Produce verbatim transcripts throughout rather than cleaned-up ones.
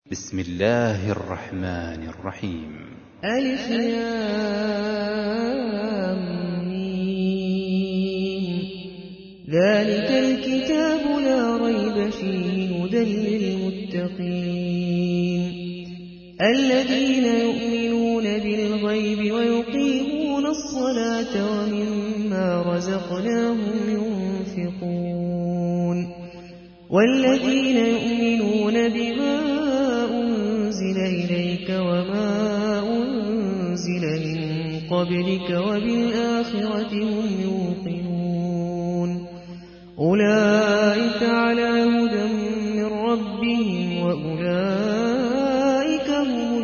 بسم الله الرحمن الرحيم. ألف لام ميم. ذلك الكتاب لا ريب فيه هدى للمتقين الذين يؤمنون بالغيب ويقيمون الصلاة ومما رزقناهم ينفقون والذين يؤمنون بما أنزل إليك وما أنزل من قبلك وبالآخرة هم يوقنون أولئك على هدى من ربهم وأولئك هم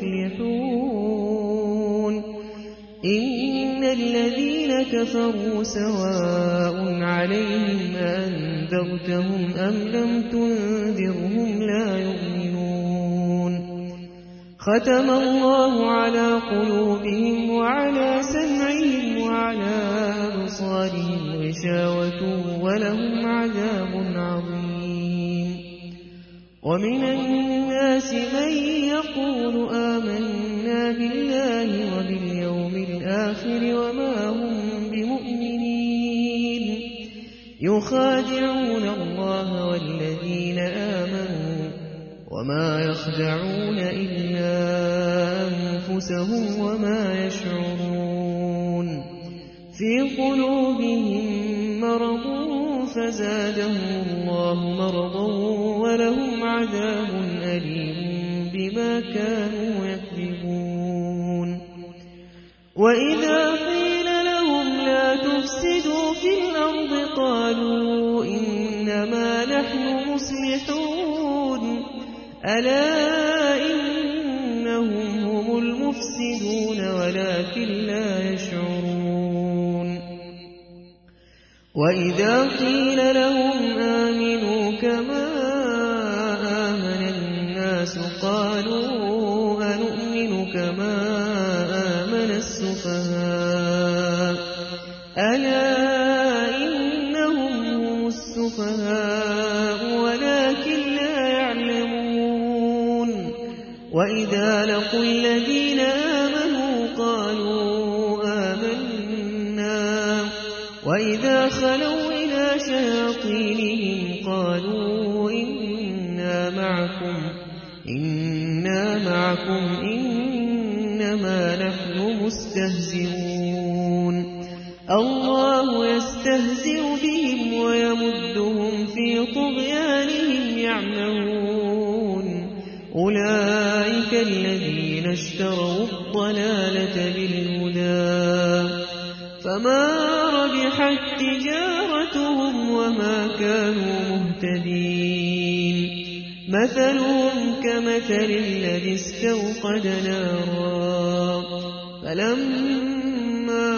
المفلحون إن الذين كفروا سواء عليهم أنذرتهم أم لم تنذرهم لا يؤمنون ختم الله على قلوبهم وعلى سمعهم وعلى أبصارهم غشاوة ولهم عذاب عظيم ومن الناس من يقول آمنا بالله وباليوم الآخر وما هم بمؤمنين يخادعون الله والذين آمنوا وما يخدعون إلا أنفسهم وما يشعرون في قلوبهم مرض فزادهم الله مرضا ولهم عذاب أليم بما كانوا يكذبون وإذا قيل لهم لا تفسدوا في الأرض قالوا إنما نحن مصلحون ألا إنهم هم المفسدون ولكن لا يشعرون وإذا قيل لهم آمنوا كما آمن الناس قالوا أنؤمن كما آمن السفهاء ألا إنهم هم السفهاء ولكن لا يعلمون وإذا لقوا الذين آمنوا قالوا آمنا وإذا خلوا إلى شياطينهم قالوا إنا معكم إنا معكم إنما نحن مستهزئون الله يستهزئ بهم ويمدهم في طغيانهم يعمهون أولئك الذين اشتروا الضلالة بالهدى فما ربحت تجارتهم وما كانوا مهتدين مثلهم كمثل الذي استوقد نارا فلما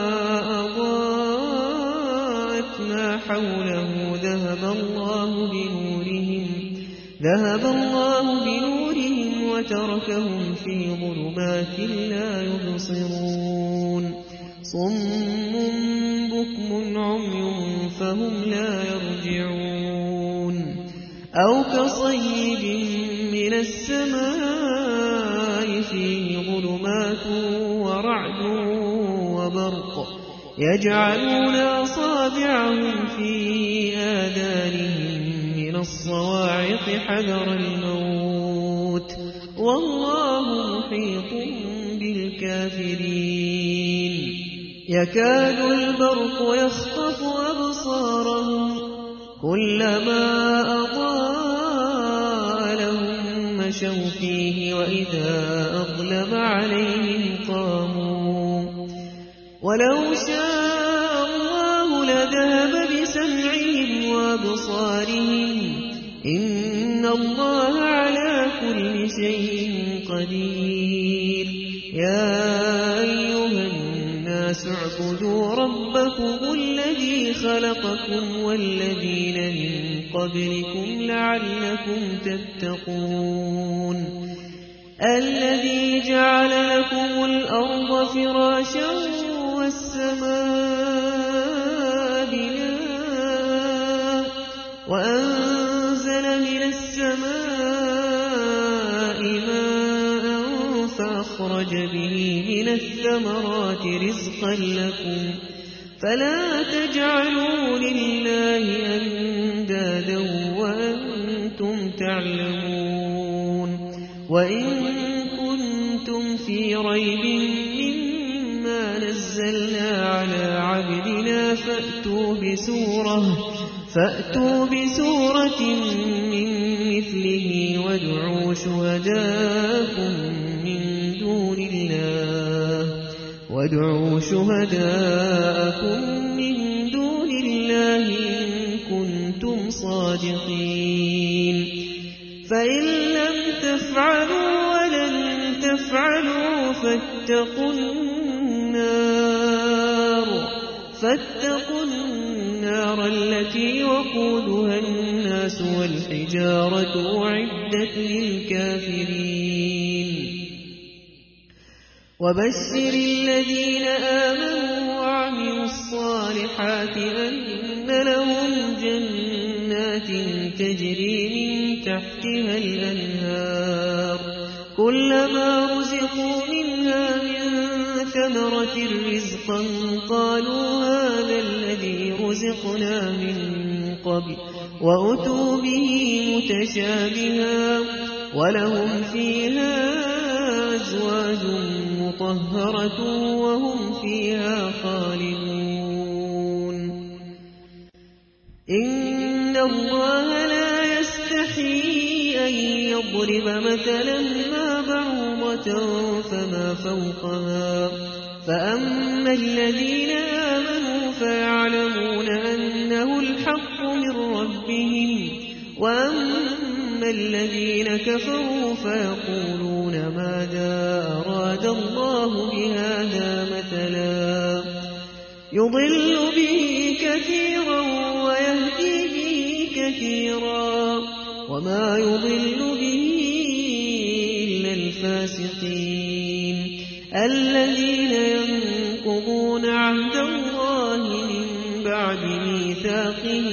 أضاءت ما حوله ذهب الله بنورهم ذهب الله بنورهم وتركهم في ظلمات لا يبصرون صم بكم عمي فهم لا يرجعون أو كصيب من السماء فيه ظلمات ورعد وبرق يجعلون أصابعهم في آذانهم من الصواعق حذر الموت والله محيط بالكافرين يكاد البرق يخطف أبصارهم كلما أضاء لهم مشوا فيه وإذا أظلم عليهم قاموا ولو شاء الله لذهب بسمعهم وأبصارهم إن الله على كل شيء قدير يا أيها الناس اعبدوا ربكم الذي خلقكم والذين من قبلكم لعلكم تتقون الذي جعل لكم الأرض فراشا والسماء بناء وأنزل من السماء أخرج به من الثمرات رزقا لكم فلا تجعلوا لله أندادا وأنتم تعلمون وإن كنتم في ريب مما نزلنا على عبدنا فأتوا بسورة فأتوا بسورة من مثله وادعوا شهداءكم من دون الله وادعوا شهداءكم من دون الله إن كنتم صادقين فإن لم تفعلوا ولن تفعلوا فاتقوا النار فاتقوا النار التي وقودها الناس والحجارة أعدت للكافرين وبشر الذين آمنوا وعملوا الصالحات أن لهم جنات تجري من تحتها الأنهار كلما رزقوا منها من ثمرة رزقا قالوا هذا الذي رزقنا من قبل وأتوا به متشابها ولهم فيها أزواج مطهرة وهم فيها خالدون إن الله لا يستحيي أن يضرب مثلا ما بعوضة فما فوقها فأما الذين آمنوا فيعلمون أنه الحق من ربهم وأما الذين كفروا فيقولون ماذا أراد الله بهذا مثلا يضل به كثيرا ويهدي به كثيرا وما يضل به إلا الفاسقين الذين ينقضون عهد الله من بعد ميثاقه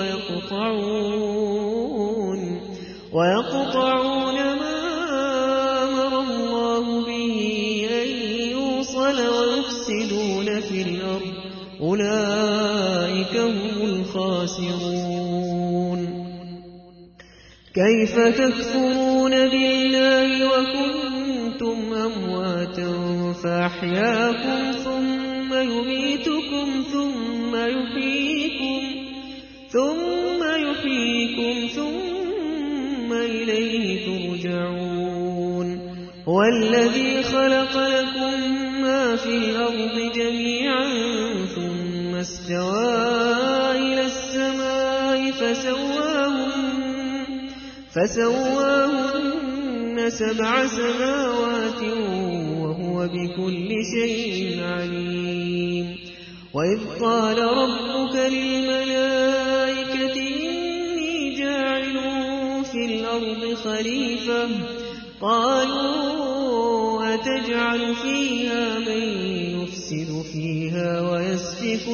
ويقطعون ويقطعون ما أمر الله به أن يوصل ويفسدون في الأرض أولئك هم الخاسرون كيف تكفرون بالله وكنتم أمواتا فأحياكم ثم يميتكم ثم يحييكم ثم يحييكم ثم إليه ترجعون هو الذي خلق لكم ما في الأرض جميعا ثم استوى إلى السماء فسواهن فسواهن سبع سماوات وهو بكل شيء عليم وإذ قال ربك للملائكة إني جاعل في الأرض خليفة قالوا أتجعل فيها من يفسد فيها ويسفك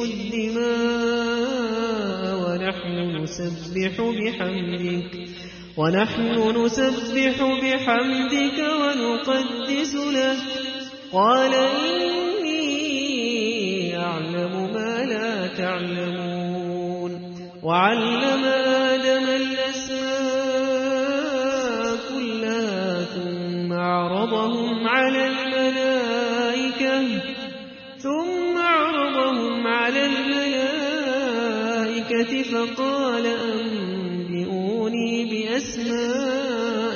الدماء ونحن نسبح بحمدك ونحن نسبح بحمدك ونقدس لك قال إني أعلم ما لا تعلمون وعلم آدم الأسماء كلها ثم عرضهم على الملائكة ثم عرضهم على الملائكة فقال أنبئوني بأسماء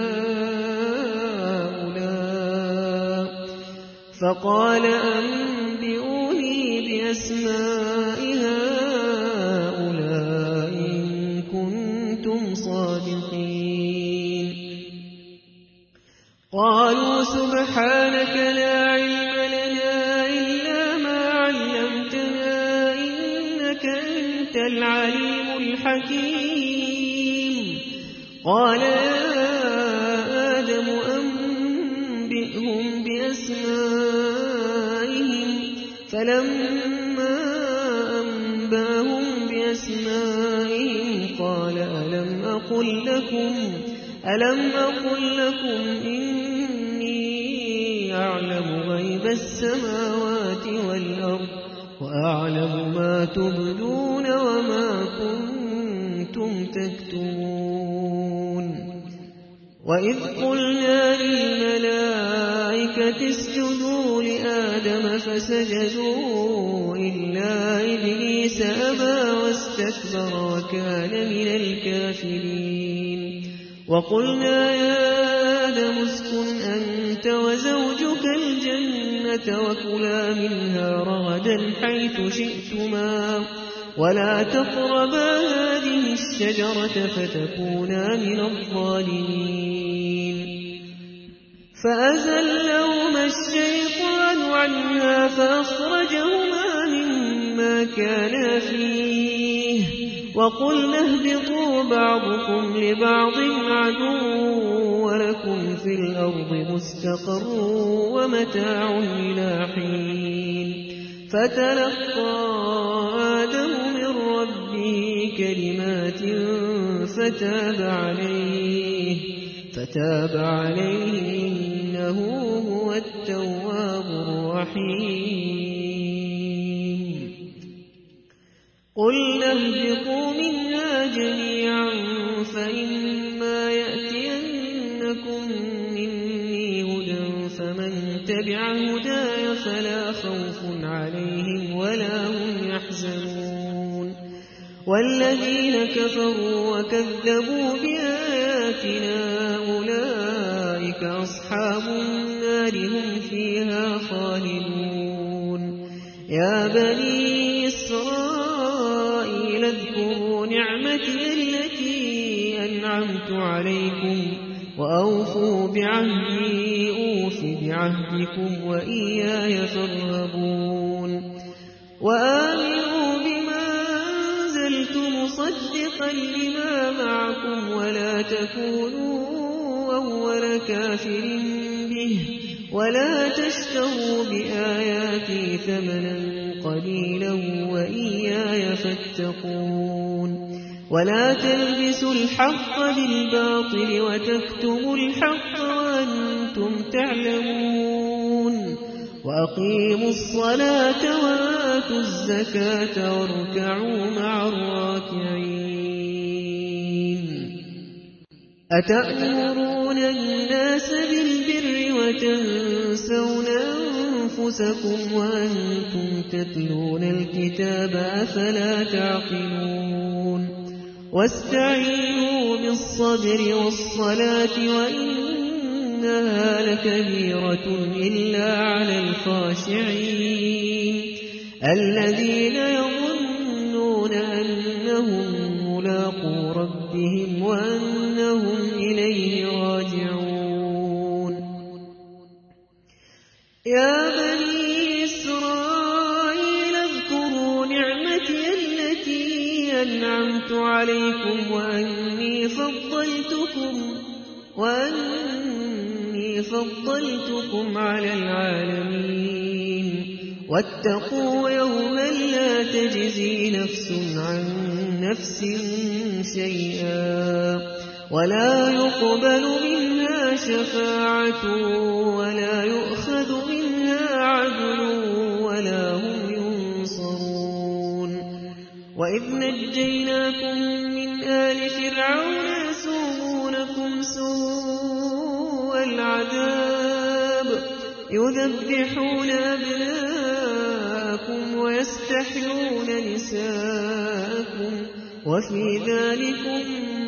هؤلاء فقال أنبئوني بأسماء هؤلاء إن كنتم صادقين قالوا سبحانك لا علم لنا إلا ما علمتنا إنك أنت العليم الحكيم قال يا آدم أنبئهم بأسمائهم فلما أنباهم بأسمائهم قال ألم أقل لكم ألم أقل لكم إني يعلم غيب السماوات والأرض وأعلم ما تبدون وما كنتم تكتمون وإذ قلنا للملائكة اسجدوا لآدم فسجدوا إلا إبليس أبى واستكبر وكان من الكافرين وقلنا يا آدم اسكن أنت وزوجك الجنة وكلا منها رغدا حيث شئتما ولا تقربا هذه الشجرة فتكونا من الظالمين فأزلهما الشيطان عنها فأخرجهما مما كانا فيه وقلنا اهبطوا بعضكم لبعض عدو ولكم في الأرض مستقر ومتاع إلى حين فتلقى آدم من ربه كلمات فتاب عليه فتاب عليه إنه هو التواب الرحيم قلنا اهبطوا منها جميعا فإما يأتينكم مني هدى فمن تبع هداي فلا خوف عليهم ولا هم يحزنون والذين كفروا وكذبوا بآياتنا أولئك أصحاب النار هم فيها خالدون يا بني إسرائيل اذكروا نعمتي التي أنعمت عليكم وأوفوا بعهدي أوف بعهدكم وإياي فارهبون وآمنوا بما أنزلت مصدقا لما معكم ولا تكونوا أول كافر به ولا تشتروا بآياتي ثمنا قليلا وإياي فاتقون ولا تلبسوا الحق بالباطل وتكتموا الحق وأنتم تعلمون وأقيموا الصلاة وآتوا الزكاة واركعوا مع الراكعين أتأمرون الناس بالبر وتنسون أنفسكم وأنتم تتلون الكتاب أفلا تعقلون واستعينوا بالصبر والصلاة وإنها لكبيرة إلا على الخاشعين الذين يظنون أنهم ملاقو ربهم وأنهم إليه راجعون يا بني إسرائيل اذكروا نعمتي التي أنعمت عليكم وأني فضلتكم وأني فضلتكم على العالمين واتقوا يوما لا تجزي نفس عن نفس شيئا ولا يقبل منها شفاعة ولا يؤخذ منها عدل ولا هم ينصرون وإذ نجيناكم من آل فرعون يسومونكم سوء العذاب يذبحون أبناءكم ويستحيون نساءكم وفي ذلكم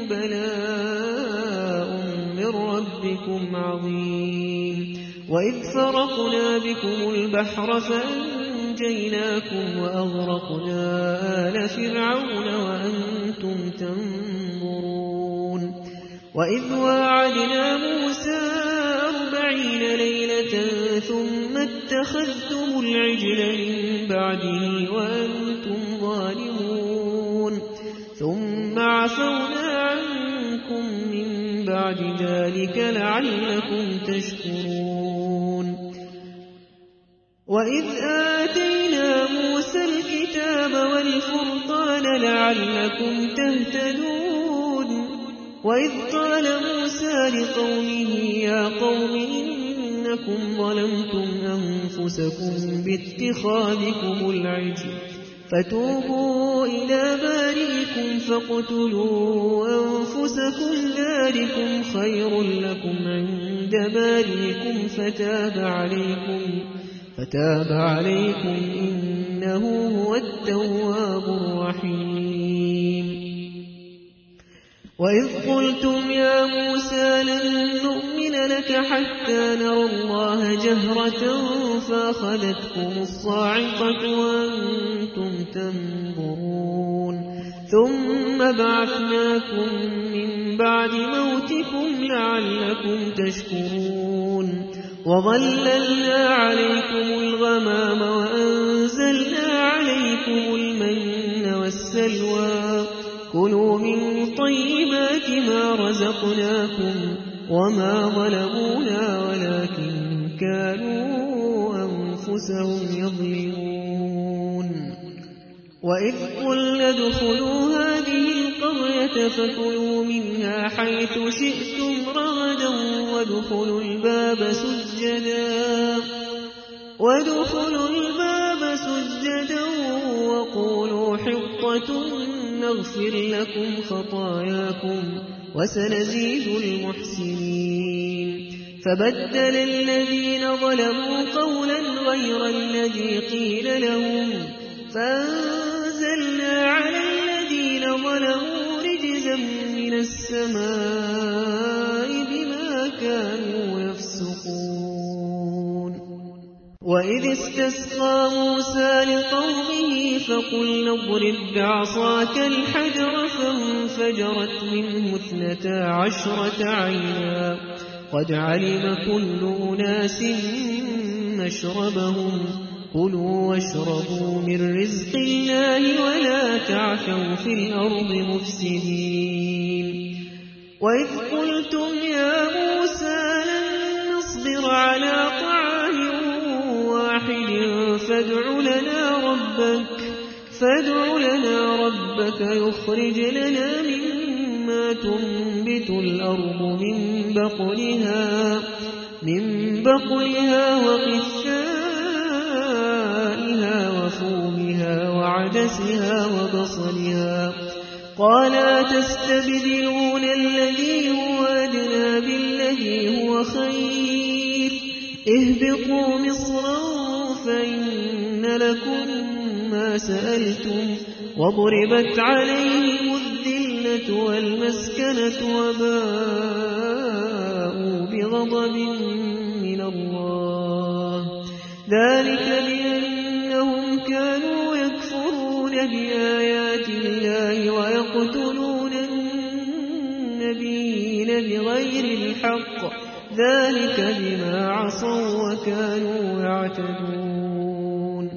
بلاء من ربكم عظيم وإذ فرقنا بكم البحر فأنجيناكم وأغرقنا آل فرعون وأنتم تنظرون وإذ واعدنا موسى أربعين ليلة ثم اتخذتم العجل من بعده وأنتم ظالمون ثم عفونا عنكم من بعد ذلك لعلكم تشكرون وإذ آتينا موسى الكتاب والفرقان لعلكم تهتدون وإذ قال موسى لقومه يا قوم إن إنكم ظلمتم أنفسكم باتخاذكم العجل فتوبوا إلى بارئكم فاقتلوا أنفسكم ذلكم خير لكم عند بارئكم فتاب عليكم فتاب عليكم إنه هو التواب الرحيم وإذ قلتم يا موسى لن نؤمن لك حتى نرى الله جهرة فأخذتكم الصاعقة وأنتم تنظرون ثم بعثناكم من بعد موتكم لعلكم تشكرون وظللنا عليكم الغمام وأنزلنا عليكم المن والسلوى كلوا من طيبات ما رزقناكم وما ظلمونا ولكن كانوا أنفسهم يظلمون وإذ قلنا ادخلوا هذه القرية فكلوا منها حيث شئتم رغدا وادخلوا الباب سجدا وادخلوا الباب سجدا وقولوا حطة نغفر لكم خطاياكم وسنزيد المحسنين فبدل الذين ظلموا قولا غير الذي قيل لهم فأنزلنا على الذين ظلموا رجزا من السماء بما كانوا يفسقون وإذ استسقى موسى لقومه فقلنا اضرب بعصاك الحجر فانفجرت منه اثنتا عشرة عينا قد علم كل أناس مشربهم كلوا واشربوا من رزق الله ولا تعثوا في الأرض مفسدين وإذ قلتم يا موسى لن نصبر على طعام واحد فادع لنا ربك فادع لنا ربك يخرج لنا مما تنبت الأرض من بقلها من بقلها وقثائها وفومها وعدسها وبصلها قال تستبدلون الذي هو أدنى بالذي هو خير اهبطوا مصرا فإن لكم ما سألتم وضربت عليهم الذلة والمسكنة وباءوا بغضب من الله ذلك بأنهم كانوا يكفرون بآيات الله ويقتلون النبيين بغير الحق ذلك بما عصوا وكانوا يعتدون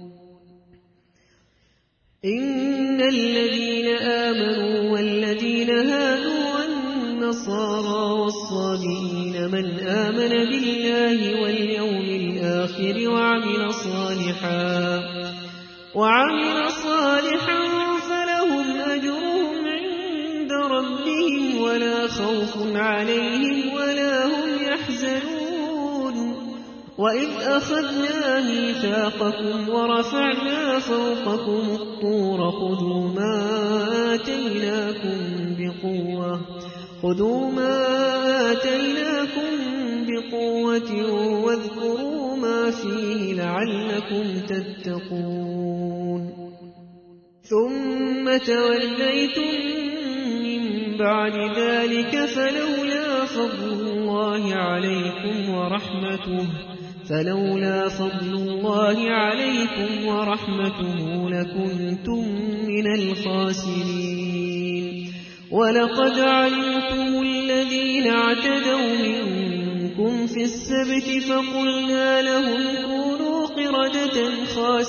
إن الذين آمنوا والذين هادوا والنصارى والصابئين من آمن بالله واليوم الآخر وعمل صالحا وعمل صالحا فلهم أجرهم عند ربهم ولا خوف عليهم ولا هم يحزنون وإذ أخذنا ميثاقكم ورفعنا فوقكم الطور خذوا ما آتيناكم بقوة خذوا ما آتيناكم بقوة واذكروا ما فيه لعلكم تتقون ثم توليتم من بعد ذلك فلولا فضل الله عليكم ورحمته فلولا فضل الله عليكم ورحمته لكنتم من الخاسرين ولقد علمتم الذين اعتدوا منكم في السبت فقلنا لهم كونوا قردة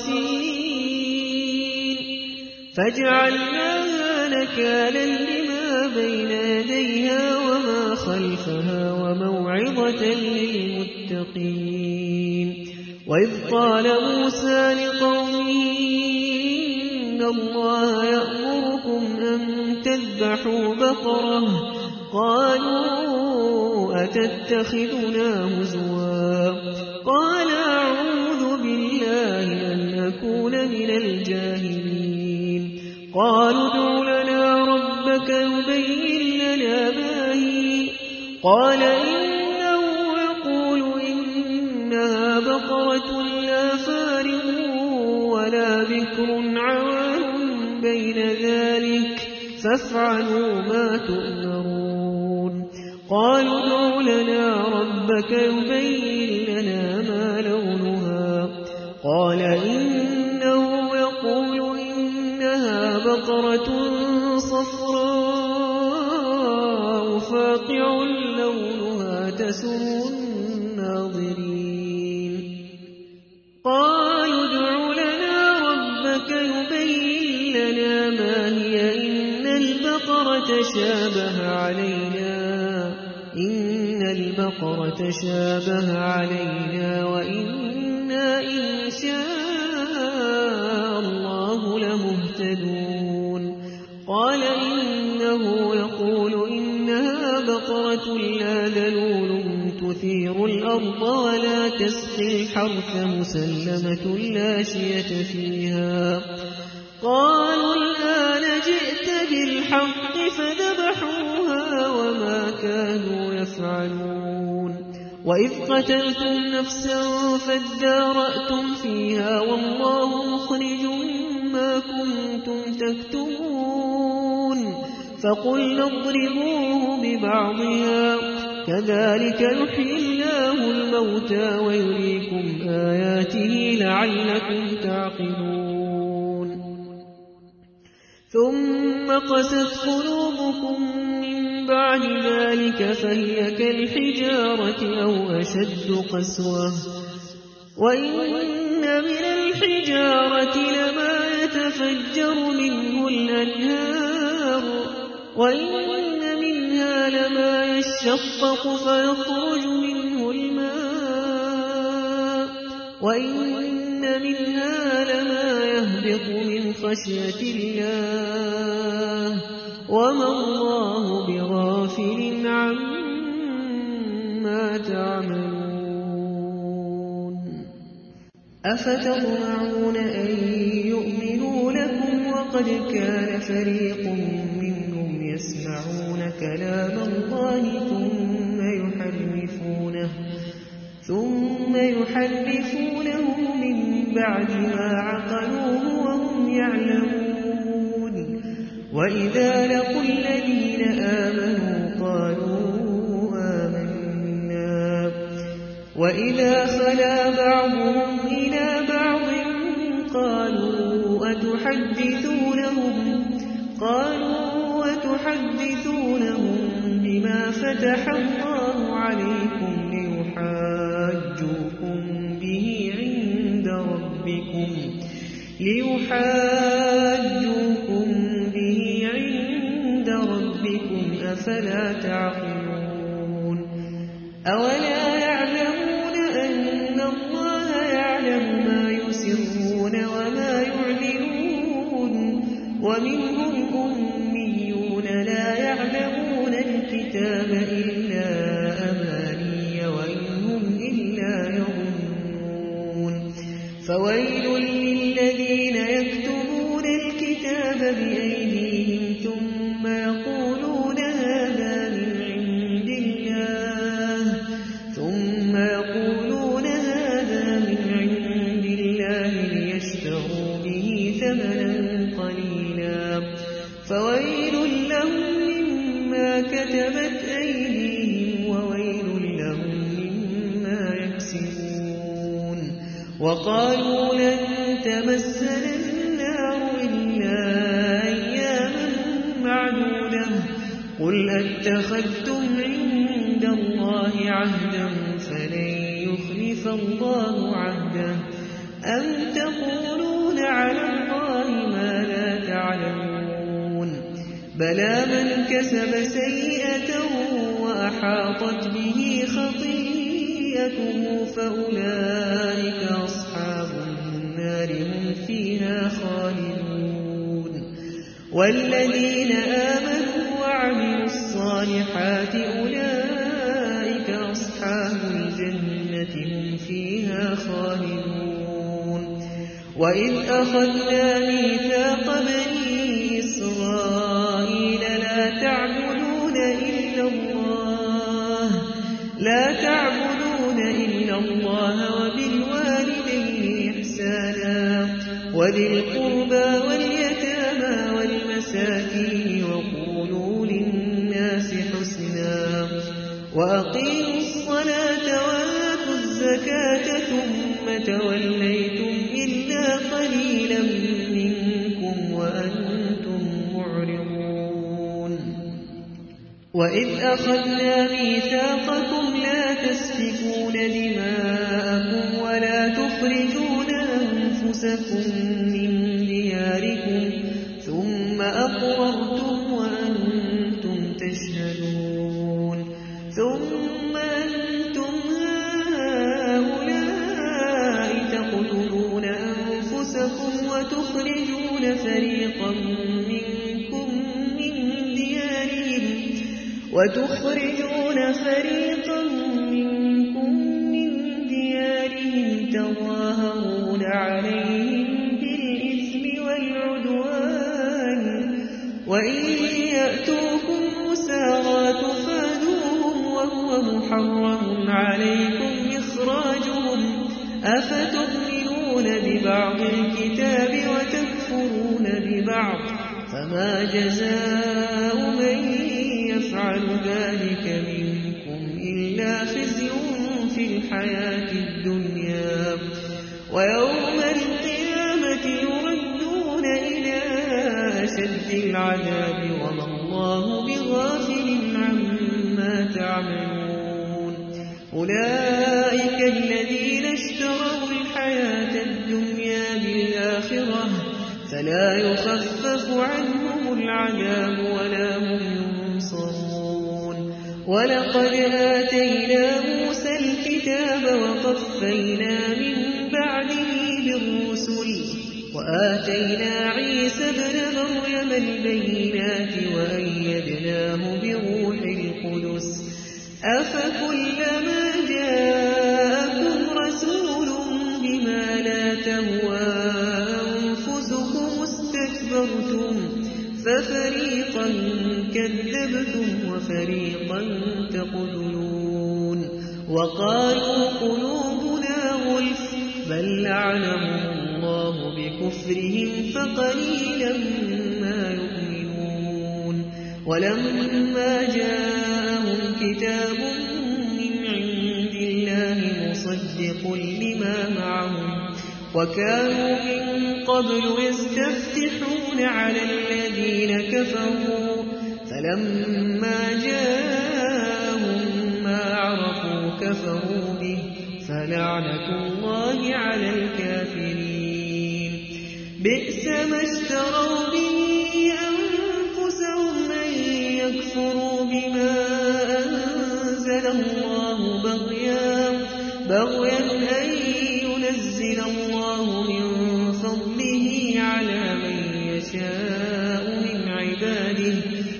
خاسئين فجعلناها نكالا لما بين يديها وما خلفها وموعظة للمتقين وإذ قال موسى لقومه إن الله يأمركم أن تذبحوا بقرة قالوا أتتخذنا هزوا قال أعوذ بالله أن أكون من الجاهلين قالوا ادع لنا ربك يبين لنا ما هي قال إنه يقول إنها بقرة لا فارغ ولا بكر عوان بين ذلك فافعلوا ما تؤمرون قالوا ادع لنا ربك يبين لنا ما لونها قال إنه يقول إنها بقرة صفراء فاقع لونها تسر الناظرين قالوا ادع لنا ربك يبين لنا ما هي إن البقرة شابه علينا إن البقرة شابه علينا وإنا إن شاء الله لمهتدون قال إنه يقول إنها بقرة لا ذلول تثير الأرض ولا تسقي الحرث مسلمة لا شية فيها قالوا الآن جئت بالحق فذبحوها وما كانوا يفعلون وإذ قتلتم نفسا فادارأتم فيها والله مخرج ما كنتم تكتمون فقلنا اضربوه ببعضها كذلك يحيي الله الموتى ويريكم آياته لعلكم تعقلون ثم قست قلوبكم من بعد ذلك فهي كالحجارة أو أشد قسوة وإن من الحجارة لما يتفجر منه الأنهار وإن منها لما يشقق فيخرج منه الماء وإن منها لما يهبط من خشية الله وما الله بغافل عما تعملون أفتطمعون أن يؤمنوا لكم وقد كان فريق منهم يسمعون كلام الله ثم يحرفونه ثم يحرفونه من بعد ما عقلوه وهم يعلمون وإذا لقوا الذين آمنوا قالوا آمنا وإذا خلا بعضهم إلى بعض قالوا أتحدثونهم قالوا أتحدثونهم بما فتح الله عليكم ليحاجوكم به عند ربكم ليحاجوكم به عند ربكم أفلا تعقلون أولا يعلمون أن الله يعلم ما يسرون وما يعلنون ومنهم أميون لا يعلمون الكتاب إلا أماني وإن هم إلا يظنون فويل للذين يكتبون الكتاب بأيديهم ثم يقولون هذا من عند الله ثم يقولون هذا من عند الله ليشتروا به ثمنا قليلا فويل لهم مما كتبت أيديهم وويل لهم مما يكسبون وقالوا لن تمسنا النار إلا أياما معدودة قل أتخذتم عند الله عهدا فلن يخلف الله عهده أم تقولون على الله ما لا تعلمون بلى من كسب سيئة وأحاطت به خطيئته فأولئك أصحاب النار هم فيها خالدون والذين آمنوا وعملوا الصالحات أولئك وإذ أخذنا ميثاق بني إسرائيل لا تعبدون إلا الله لا تعبدون إلا الله وبالوالدين إحسانا وذي القربى واليتامى والمساكين وقولوا للناس حسنا وأقيموا الصلاة وآتوا الزكاة ثم توليتم إلا قليلا منكم وأنتم معرضون وإذ أخذنا ميثاقكم لا تسفكون دماءكم ولا تخرجون أنفسكم من دياركم ثم أقررتم وأنتم تشهدون ثم أنتم هؤلاء تقتلون أنفسكم وتخرجون فريقا منكم من ديارهم وتخرجون فريقا منكم من ديارهم تظاهرون عليهم بالإثم والعدوان وإن يأتوكم أسارى تفادوهم وهو محرم عليكم إخراجهم أفتؤمنون ببعض الكتاب وتكفرون ببعض فما جزاء من يفعل ذلك منكم إلا خزي في الحياة الدنيا ويوم القيامة يردون إلى أشد العذاب وما الله بغافل عما تعملون أولئك الذين اشتروا الحياة الدنيا بالآخرة فلا يخفف عنهم العذاب ولا هم ينصرون ولقد آتينا موسى الكتاب وقفينا من بعده بالرسل وآتينا عيسى ابن مريم البينات وأيدناه بروح القدس أفكلما جاءكم رسول بما لا تهوى أنفسكم استكبرتم ففريقا كذبتم وفريقا تقتلون وقالوا قلوبنا غلف بل لعنهم الله بكفرهم فقليلا ما يؤمنون ولما جاءهم كتاب من عند الله مصدق لما معهم وكانوا من قبل يستفتحون على الذين كفروا فلما جاءهم ما عرفوا كفروا به فلعنة الله على الكافرين بئس ما اشتروا به أنفسهم أن يكفروا بما أنزل الله بغيا بغيا أن ينزل الله من فضله على من يشاء من عباده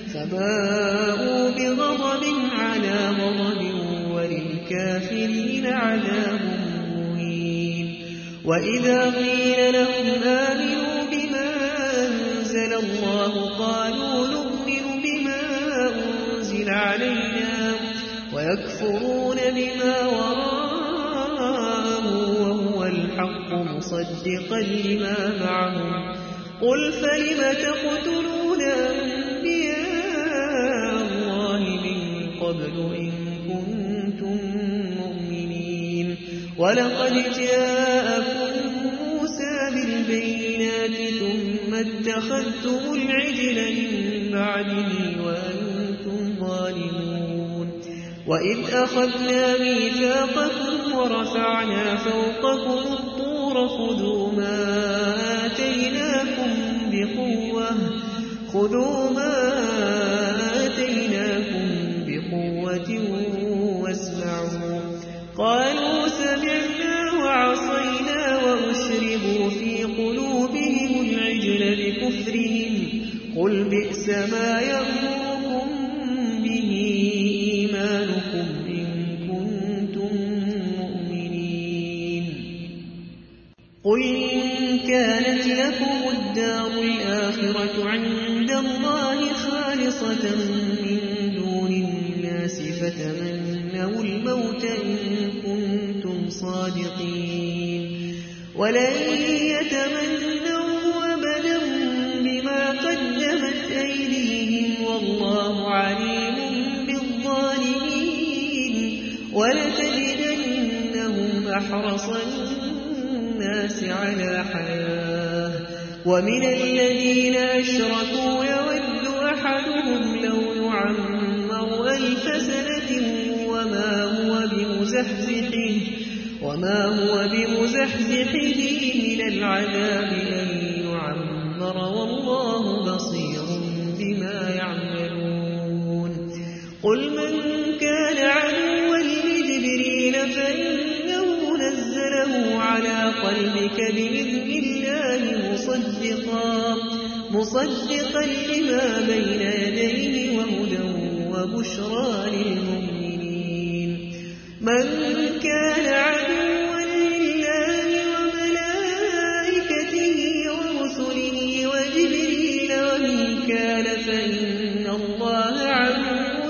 فباءوا بغضب على غضب وللكافرين عذاب مهين وإذا قيل لهم آمنوا بما أنزل الله قالوا نؤمن بما أنزل علينا ويكفرون بما وراءه وهو الحق مصدقا لما معهم قل فلم تقتلون أنبياء الله من قبل إن كنتم مؤمنين ولقد جاءكم موسى بالبينات ثم اتخذتم العجل من بعده وأنتم ظالمون وإذ أخذنا ميثاقكم ورفعنا فوقكم الطور خذوا ما آتيناكم بقوة خذوا ما آتيناكم بقوة واسمعوا قالوا سمعنا وعصينا وأشربوا في قلوبهم العجل بكفرهم قل بئس ما يأمركم به إيمانكم إن كنتم مؤمنين قل إن كانت لكم الدار الآخرة عند الله خالصة من دون الناس فتمنوا الموت إن كنتم صادقين ولن يتمنوا أبدا بما قدمت أيديهم والله عليم بالظالمين ولتجدنهم أحرص الناس على حياة ومن الذين أشركوا يود أحدهم لو يعمر ألف سنة وما هو بمزحزحه وما هو بمزحزحه من العذاب أن يعمر والله بصير بما يعملون قل من كان عدوا لجبريل فإنه نزله على قلبك بإذن الله مصدقا مصدقا لما بين يديه وهدى وبشرى للمؤمنين من كان عدوا لله وملائكته ورسله وجبريل وميكال فإن الله عدو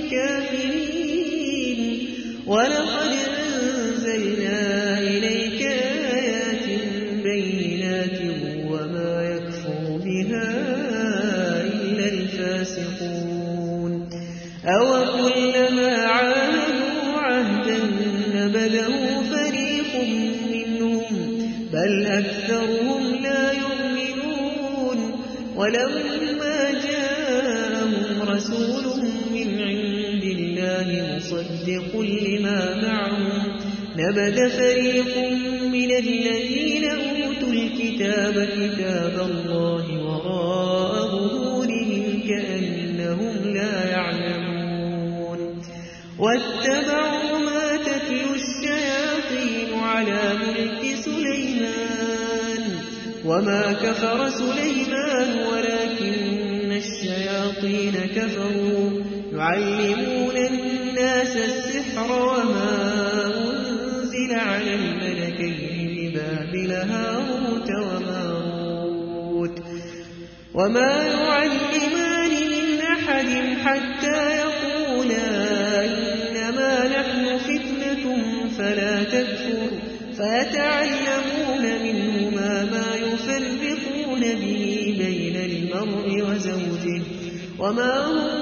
للكافرين ولقد أنزلنا إليك آيات بينات وما يكفر بها إلا الفاسقون أوكلما عاهدوا عهدا نبذه فريق منهم بل أكثرهم لا يؤمنون ولما جاءهم رسول من عند الله مصدق لما معهم نبذ فريق من الذين أوتوا الكتاب كتاب الله وراء ظهورهم كأنهم لا يعلمون واتبعوا ما تتلو الشياطين على ملك سليمان وما كفر سليمان ولكن الشياطين كفروا يعلمون الناس السحر وما أنزل على الملكين ببابل هاروت وماروت وما يعلمان من أحد حتى يقولا إنما نحن فتنة فلا تكفر فيتعلمون منهما ما يفرقون به بين المرء وزوجه وما هم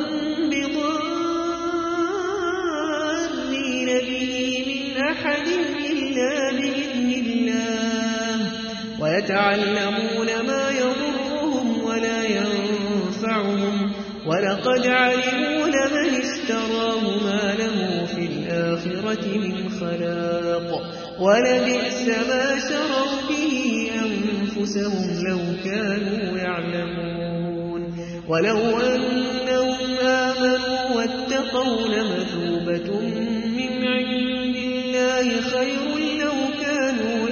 بضارين به من أحد إلا بإذن الله ويتعلمون ما يضرهم ولا ينفعهم ولقد علموا لمن اشتراه ما له في الآخرة من خلاق ولبئس ما شروا به أنفسهم لو كانوا يعلمون ولو أنهم آمنوا واتقوا لمثوبة من عند الله خير لو كانوا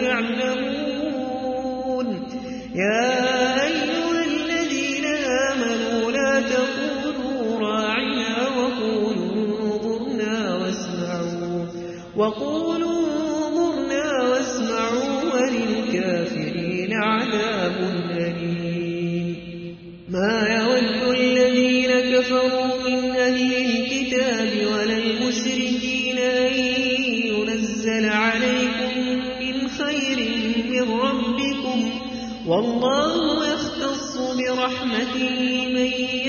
يعلمون يا أيها الذين آمنوا لا تقولوا راعنا وقولوا انظرنا واسمعوا وقولوا انظرنا واسمعوا وللكافرين عذاب أليم ما يود الذين كفروا من أهل الكتاب ولا المشركين أن ينزل عليكم من خير من ربكم والله يختص برحمته من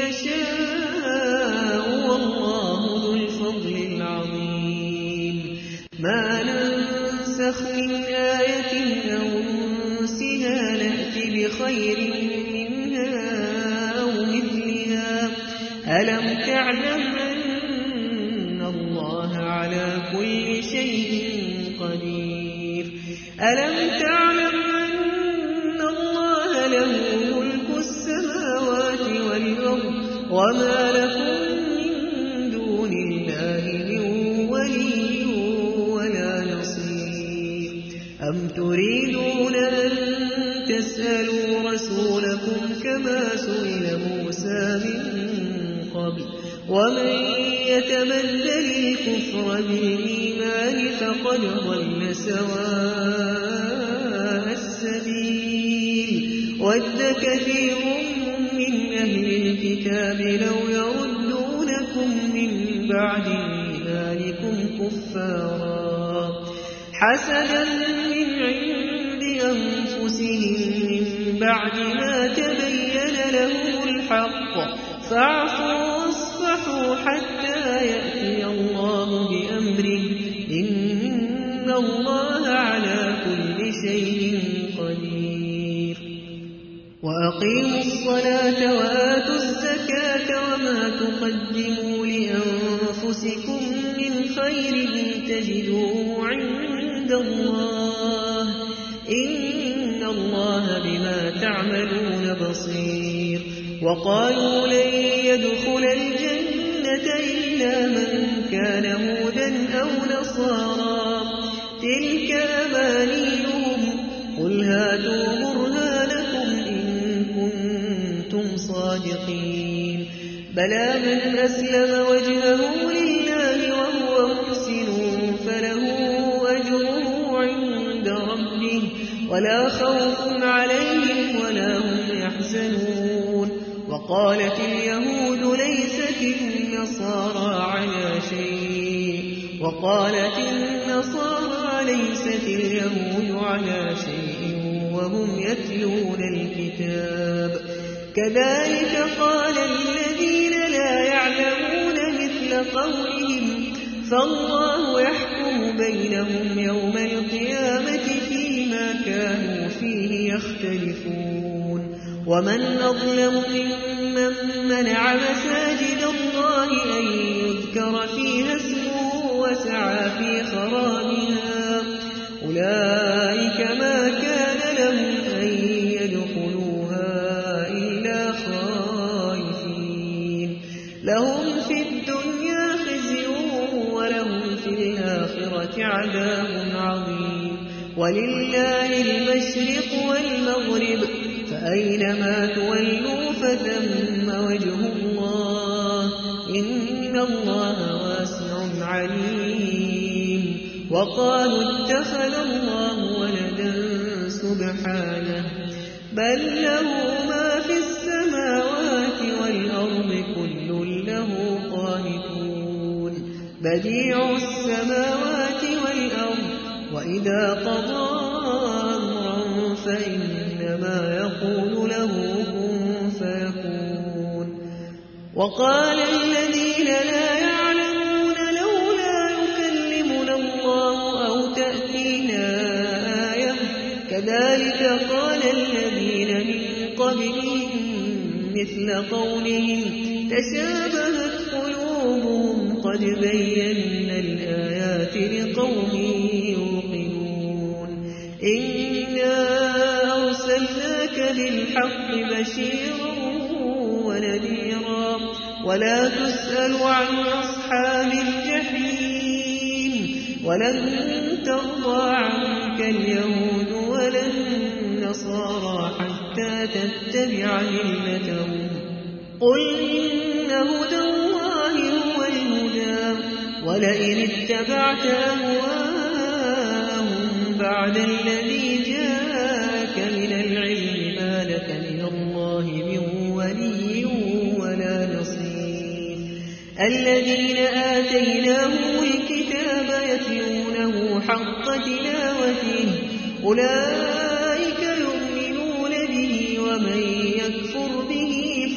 يشاء والله ذو الفضل العظيم ما ننسخ من آية أو ننسها نأتي بخير منها أو مثلها ألم تعلم أن الله على كل شيء قدير ألم تعلم أن الله له ملك السماوات والأرض وما لكم من دون الله من ولي ولا نصير أم تريدون أن تسألوا رسولكم كما سئل موسى من قبل ومن يتمنى الكفر بالإيمان فقد ضل سواء السبيل وَدَّ كَثِيرٌ مِّنْ أَهْلِ الْكِتَابِ لَوْ يَرُدُّونَكُم مِّن بَعْدِ إِيمَانِكُمْ كُفَّارًا حَسَدًا مِّنْ عِندِ أَنفُسِهِم مِّن بَعْدِ مَا تَبَيَّنَ لَهُمُ الْحَقُّ فَاعْفُوا وَاصْفَحُوا حَتَّىٰ يَأْتِيَ اللَّهُ بِأَمْرِهِ ۗ إِنَّ اللَّهَ عَلَىٰ كُلِّ شَيْءٍ قَدِيرٌ وَأَقِيمُوا الصَّلَاةَ وَآتُوا الزَّكَاةَ وَمَا تُقَدِّمُوا لِأَنفُسِكُم مِّنْ خَيْرٍ تَجِدُوهُ عِندَ اللَّهِ ۗ إِنَّ اللَّهَ بِمَا تَعْمَلُونَ بَصِيرٌ وَقَالُوا لَن يَدْخُلَ الْجَنَّةَ إِلَّا مَن كَانَ هُودًا أَوْ نَصَارَىٰ ۗ تِلْكَ أَمَانِيُّهُمْ ۖ قُلْ هَاتُوا بُرْهَانَكُمْ إِن كُنتُمْ صَادِقِينَ بَلَىٰ مَنْ أَسْلَمَ وَجْهَهُ لِلَّهِ وَهُوَ مُحْسِنٌ فَلَهُ أَجْرُهُ عِندَ رَبِّهِ وَلَا خَوْفٌ عَلَيْهِمْ وَلَا هُمْ يَحْزَنُونَ وَقَالَتِ الْيَهُودُ لَيْسَتِ النَّصَارَىٰ عَلَىٰ شَيْءٍ وَقَالَتِ النَّصَارَىٰ لَيْسَتِ الْيَهُودُ عَلَىٰ شَيْءٍ وَهُمْ يَتْلُونَ الْكِتَابَ كَذَٰلِكَ قَالَ الَّذِينَ لَا يَعْلَمُونَ مِثْلَ قَوْلِهِمْ فَاللَّهُ يَحْكُمُ بَيْنَهُمْ يَوْمَ الْقِيَامَةِ فِيمَا كَانُوا فِيهِ يَخْتَلِفُونَ وَمَنْ أَظْلَمُ مِمَّن مَّنَعَ مَسَاجِدَ اللَّهِ أَن يُذْكَرَ فِيهَا اسْمُهُ وَسَعَىٰ فِي خَرَابِهَا ۚ أُولَٰئِكَ مَا كَانَ لَهُمْ أَن يَدْخُلُوهَا إِلَّا خَائِفِينَ لَهُمْ فِي الدُّنْيَا خِزْيٌ وَلَهُمْ فِي الْآخِرَةِ عَذَابٌ عَظِيمٌ وَلِلَّهِ الْمَشْرِقُ وَالْمَغْرِبُ ۚ فَأَيْنَمَا تُوَلُّوا فَثَمَّ وَجْهُ اللَّهِ ۚ إِنَّ اللَّهَ وَاسِعٌ عَلِيمٌ وَقَالُوا اتَّخَذَ اللَّهُ وَلَدًا سُبْحَانَهُ ۖ بَل لَّهُ مَا فِي السَّمَاوَاتِ وَالْأَرْضِ كُلٌّ لَّهُ قَانِتُونَ بَدِيعُ السَّمَاوَاتِ وَالْأَرْضِ وَإِذَا قَضَىٰ أَمْرًا فَإِنَّمَا يَقُولُ لَهُ كُن فَيَكُونُ وَقَالَ الَّذِينَ لَا يَعْلَمُونَ لَوْلَا يُكَلِّمُنَا اللَّهُ أَوْ تَأْتِينَا آيَةٌ ۗ كَذَٰلِكَ قَالَ الَّذِينَ مِن قَبْلِهِم مِّثْلَ قَوْلِهِمْ تَشَابَهَتْ قُلُوبُهُمْ قَدْ بَيَّنَّا الْآيَاتِ لِقَوْمٍ يُوقِنُونَ إِنَّا أَرْسَلْنَاكَ بِالْحَقِّ بَشِيرًا وَنَذِيرًا وَلَا تُسْأَلُ عَنْ أَصْحَابِ الْجَحِيمِ وَلَن تَرْضَىٰ عَنكَ الْيَهُودُ وَلَا النَّصَارَىٰ حَتَّىٰ تَتَّبِعَ مِلَّتَهُمْ ۗ قُلْ إِنَّ هُدَى اللَّهِ هُوَ الْهُدَىٰ ۗ وَلَئِنِ اتَّبَعْتَ أَهْوَاءَهُم بَعْدَ الَّذِي جَاءَكَ مِنَ الْعِلْمِ مَا لَكَ مِنَ اللَّهِ مِن وَلِيٍّ وَلَا نَصِيرٍ الَّذِينَ آتَيْنَاهُمُ الْكِتَابَ يَتْلُونَهُ حَقَّ تِلَاوَتِهِ أُولَٰئِكَ يُؤْمِنُونَ بِهِ وَمَن يَكْفُرْ بِهِ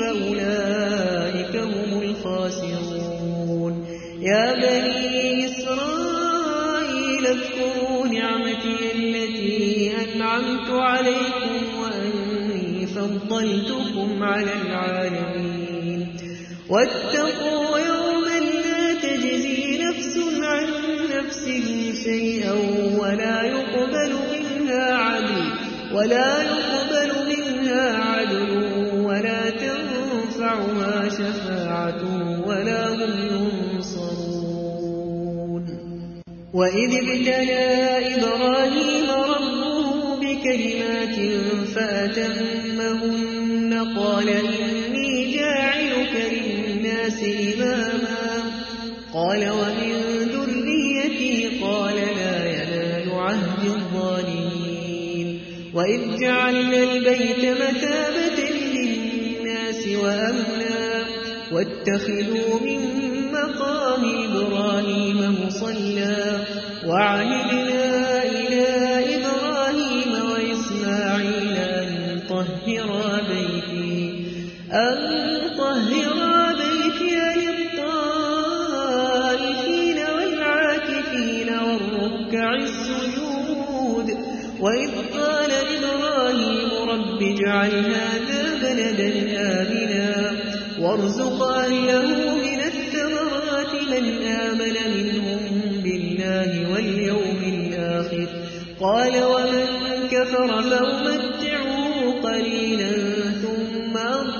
فَأُولَٰئِكَ هُمُ الْخَاسِرُونَ يَا بَنِي إِسْرَائِيلَ اذْكُرُوا نِعْمَتِيَ الَّتِي أَنْعَمْتُ عَلَيْكُمْ وَأَنِّي فَضَّلْتُكُمْ عَلَى الْعَالَمِينَ وَاتَّقُوا يَوْمًا لَّا تَجْزِي نَفْسٌ عَن نَّفْسٍ شَيْئًا وَلَا يُقْبَلُ مِنْهَا عَدْلٌ وَلَا يُقْبَلُ مِنْهَا عَدْلٌ وَلَا تَنفَعُهَا شَفَاعَةٌ وَلَا هُمْ يُنصَرُونَ وَإِذِ ابْتَلَىٰ إِبْرَاهِيمَ رَبُّهُ بِكَلِمَاتٍ فَأَتَمَّهُنَّ قَالَ إِنِّي جَاعِلُكَ لِلنَّاسِ إِمَامًا قَالَ وَمِن ذُرِّيَّتِي قَالَ لَا يَنَالُ عَهْدِي الظَّالِمِينَ وإذ جعلنا البيت مثابة للناس وأمنا واتخذوا من مقام إبراهيم مصلى وعهدنا إلى إبراهيم وإسماعيل أن طهرا بيتي أن طهرا بيتي للطائفين والعاكفين والركع السجود وإذ قال إبراهيم رب اجعل هذا بلدا آمنا وارزق أهله من الثمرات من آمن منهم بالله واليوم الآخر قال ومن كفر فأمتعه قليلا ثم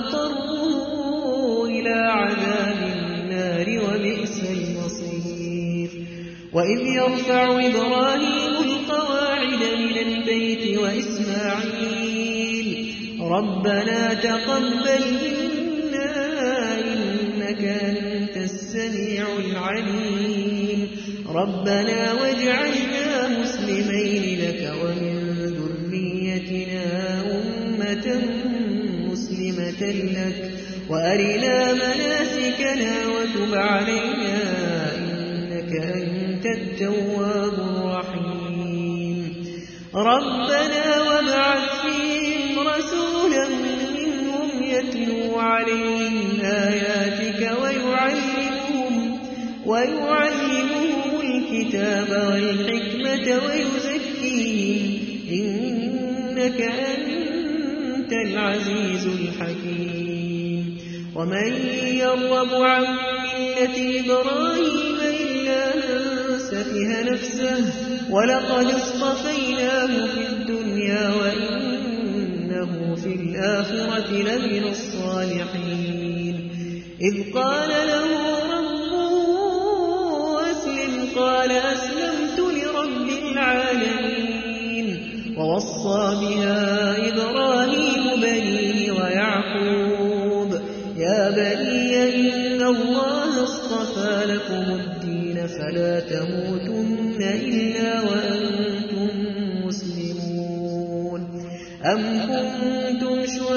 أضطره إلى عذاب النار وبئس المصير وإذ يرفع إبراهيم القواعد من البيت وإسماعيل ربنا تقبل منا إنك أنت السميع العليم ربنا واجعلنا مسلمين لك ومن ذريتنا أمة مسلمة لك وأرنا مناسكنا وتب علينا إنك أنت التواب الرحيم ربنا وابعث فيهم رسولا منهم يتلو عليهم آياتك ويعلمهم ويعلمهم الكتاب والحكمة ويزكيهم إنك أنت العزيز الحكيم ومن يرغب عن ملة إبراهيم إلا من سفه نفسه ولقد اصطفيناه في الدنيا وإنه في الآخرة لمن الصالحين إذ قال له ربه أسلم قال أسلمت لرب العالمين ووصى بها إبراهيم بنيه ويعقوب يا بني إن الله اصطفى لكم الدين فلا تموتن إلا وأنتم مسلمون أم كنتم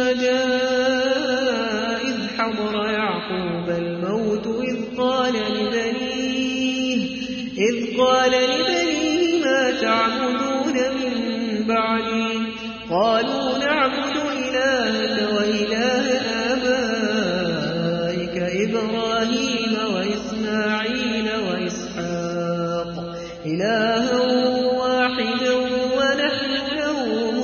شهداء إذ حضر يعقوب الموت إذ قال لبنيه إذ قال لبنيه ما تعبدون من بعدي قالوا نعبد إلهك وإله آبائك إبراهيم وإسماعيل وإسحاق إلها واحدا ونحن له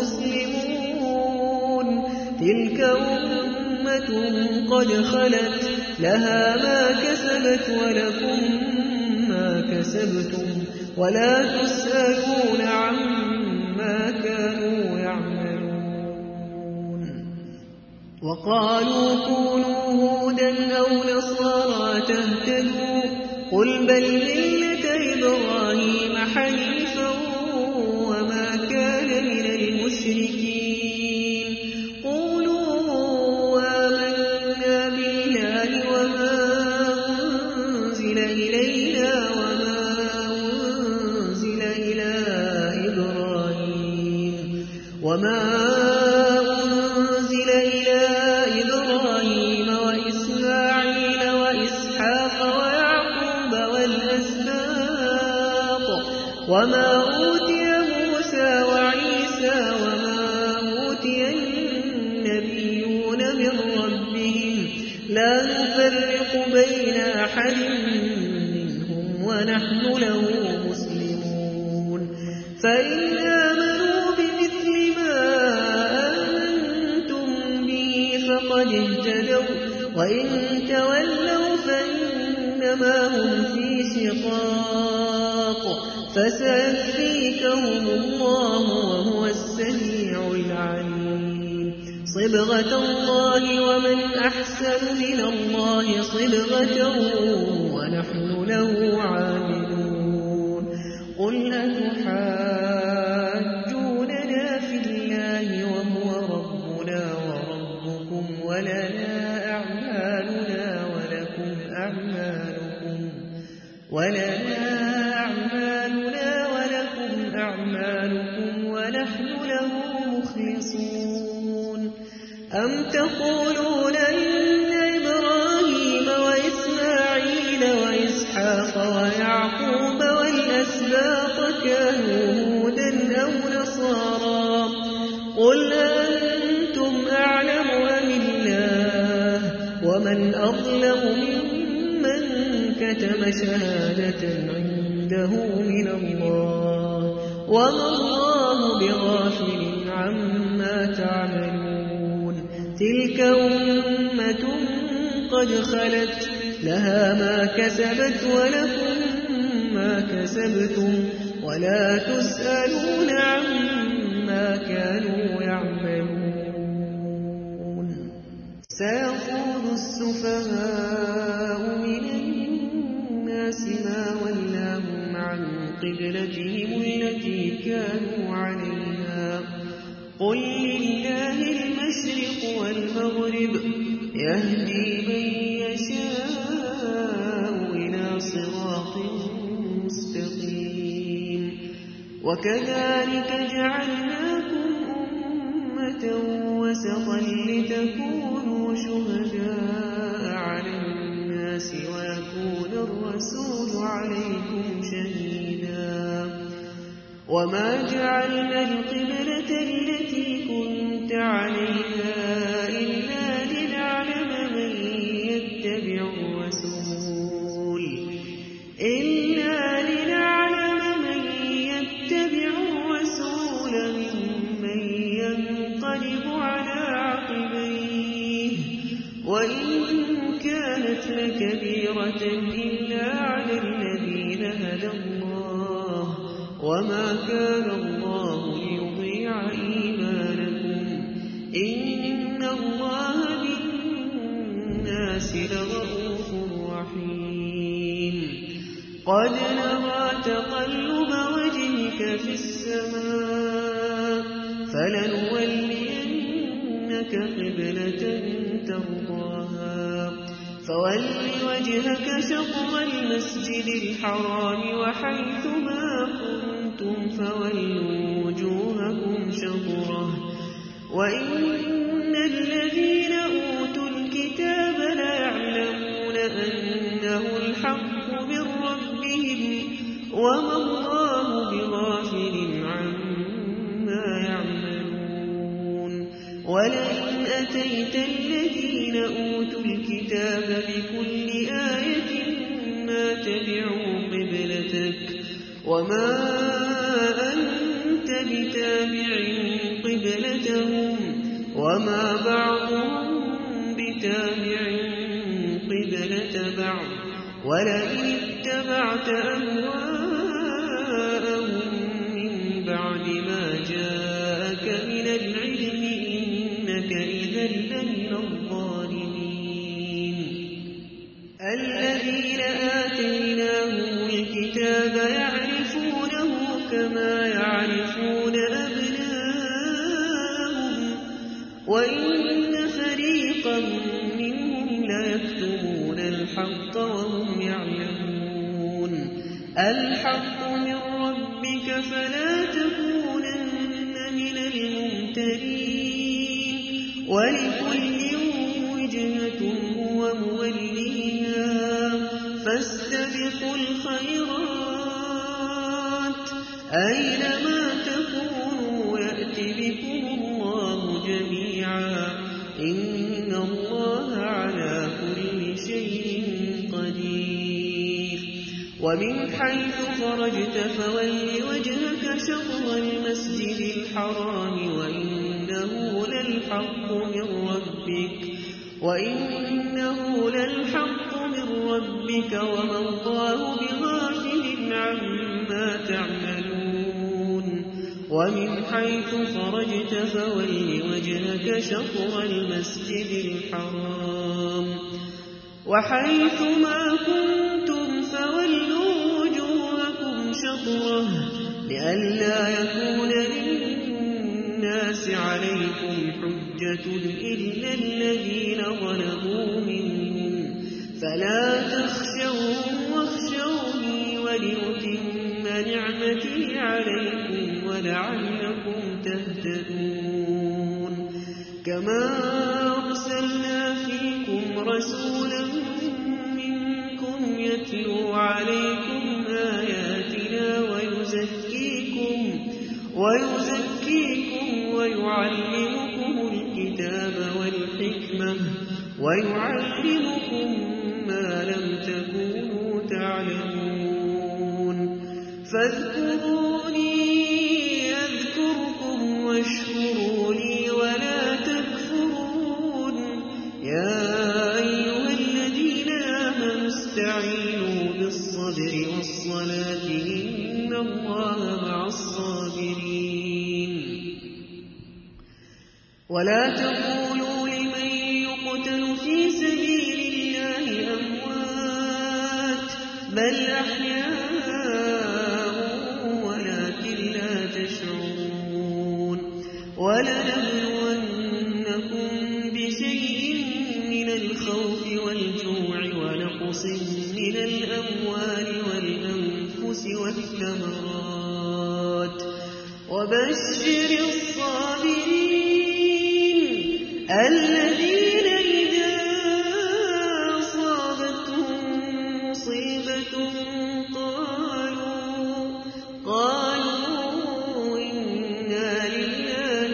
مسلمون تلك أمة قد خلت لها ما كسبت ولكم ما كسبتم ولا تسألون عما كانوا يعملون وقالوا كونوا هودا أو نصارى تهتدوا قل بل ملة إبراهيم حنيفا وما كان من المشركين قولوا آمنا بالله وما أنزل إلينا وما أنزل إلى إبراهيم وما أنزل إلى إبراهيم وإسماعيل وإسحاق ويعقوب والأسباط وما أوتي موسى وعيسى وما أوتي النبيون من ربهم لا نفرق بين أحد منهم ونحن له مسلمون فإن آمنوا بمثل ما آمنتم به فقد اهتدوا وإن تولوا فإنما هم في شقاق فسيكفيكهم الله وهو السميع العليم صبغة الله ومن أحسن من الله صبغة ونحن له عابدون قل أتحاجوننا في الله وهو ربنا وربكم ولنا أعمالنا ولكم أعمالكم ولنا أعمالنا ولكم أعمالكم ونحن له مخلصون أم تقولون إن إبراهيم وإسماعيل وإسحاق ويعقوب والأسباط كانوا هودا أو نصارى قل أنتم أعلم أم الله ومن أظلم ممن كتم شهادة عنده من الله وما الله بغافل عما تعملون تلك أمة قد خلت لها ما كسبت ولكم ما كسبتم ولا تسألون عما كانوا يعملون سيقول السفهاء من الناس ما ولاهم عن قبلتهم التي كانوا عليها قل لله المشرق والمغرب يهدي من يشاء إلى صراط مستقيم وكذلك جعلناكم أمة وسطا لتكونوا شهداء على الناس ويكون الرسول عليكم شهيدا وما جعلنا القبلة التي كنت عليها إلا لنعلم من يتبع الرسول إلا لنعلم من يتبع الرسول ممن ينقلب على عقبيه وإن كانت لكبيرة إلا على الذين هدى الله وما كان الله ليضيع إيمانكم إن الله بالناس لرءوف رحيم قد نرى تقلب وجهك في السماء فلنولينك قبلة ترضاها فول وجهك شطر المسجد الحرام وحيث ما كنتم فولوا وجوهكم شطره وإن الذين أوتوا الكتاب ليعلمون أنه الحق من ربهم وما الله بغافل عما يعملون ولئن أتيت الذين أوتوا الكتاب بكل آية ما تبعوا قبلتك وما أنت بتابع قبلتهم وما بعضهم بتابع قبلة بعض ولئن اتبعت أهواءهم من بعد ما جاءك من العلم إنك إذا لمن الظالمين الذين آتيناهم الكتاب يعرفونه كما يعرفون أبناءهم وإن فريقا منهم ليكتمون الحق وهم يعلمون الحق من ربك فلا تكونن من الممترين ولكل وجهة هو موليها فاستبقوا الخيرات أينما تكونوا يأت بكم الله جميعا إن الله على كل شيء قدير ومن حيث خرجت فول وجهك شطر المسجد الحرام وإنه للحق من ربك وإنه للحق من ربك وما الله بغافل عما تعملون ومن حيث خرجت فول وجهك شطر المسجد الحرام وحيث ما كنتم فولوا وجوهكم شطره لئلا يكون للناس عليكم حجة إلا الذين ظلموا منهم فلا تخشوهم واخشوني ولأتم نعمتي عليكم ولعلكم تهتدون كما أرسلنا فيكم رسولا منكم يتلو عليكم آياتنا ويزكيكم ويزكيكم ويعلمكم الكتاب والحكمة ويعلمكم ما لم تكونوا تعلمون فاذكروني أذكركم واشكروا لي ولا تكفرون يا أيها الذين آمنوا استعينوا بالصبر والصلاة إن الله مع الصابرين ولا تقولوا لمن يقتل في سبيل الله أموات بل أحياء ولكن لا تشعرون ولنبلونكم بشيء من الخوف والجوع ونقص من الأموال والأنفس والثمرات وبشر الصابرين الذين إذا أصابتهم مصيبة قالوا قالوا إنا لله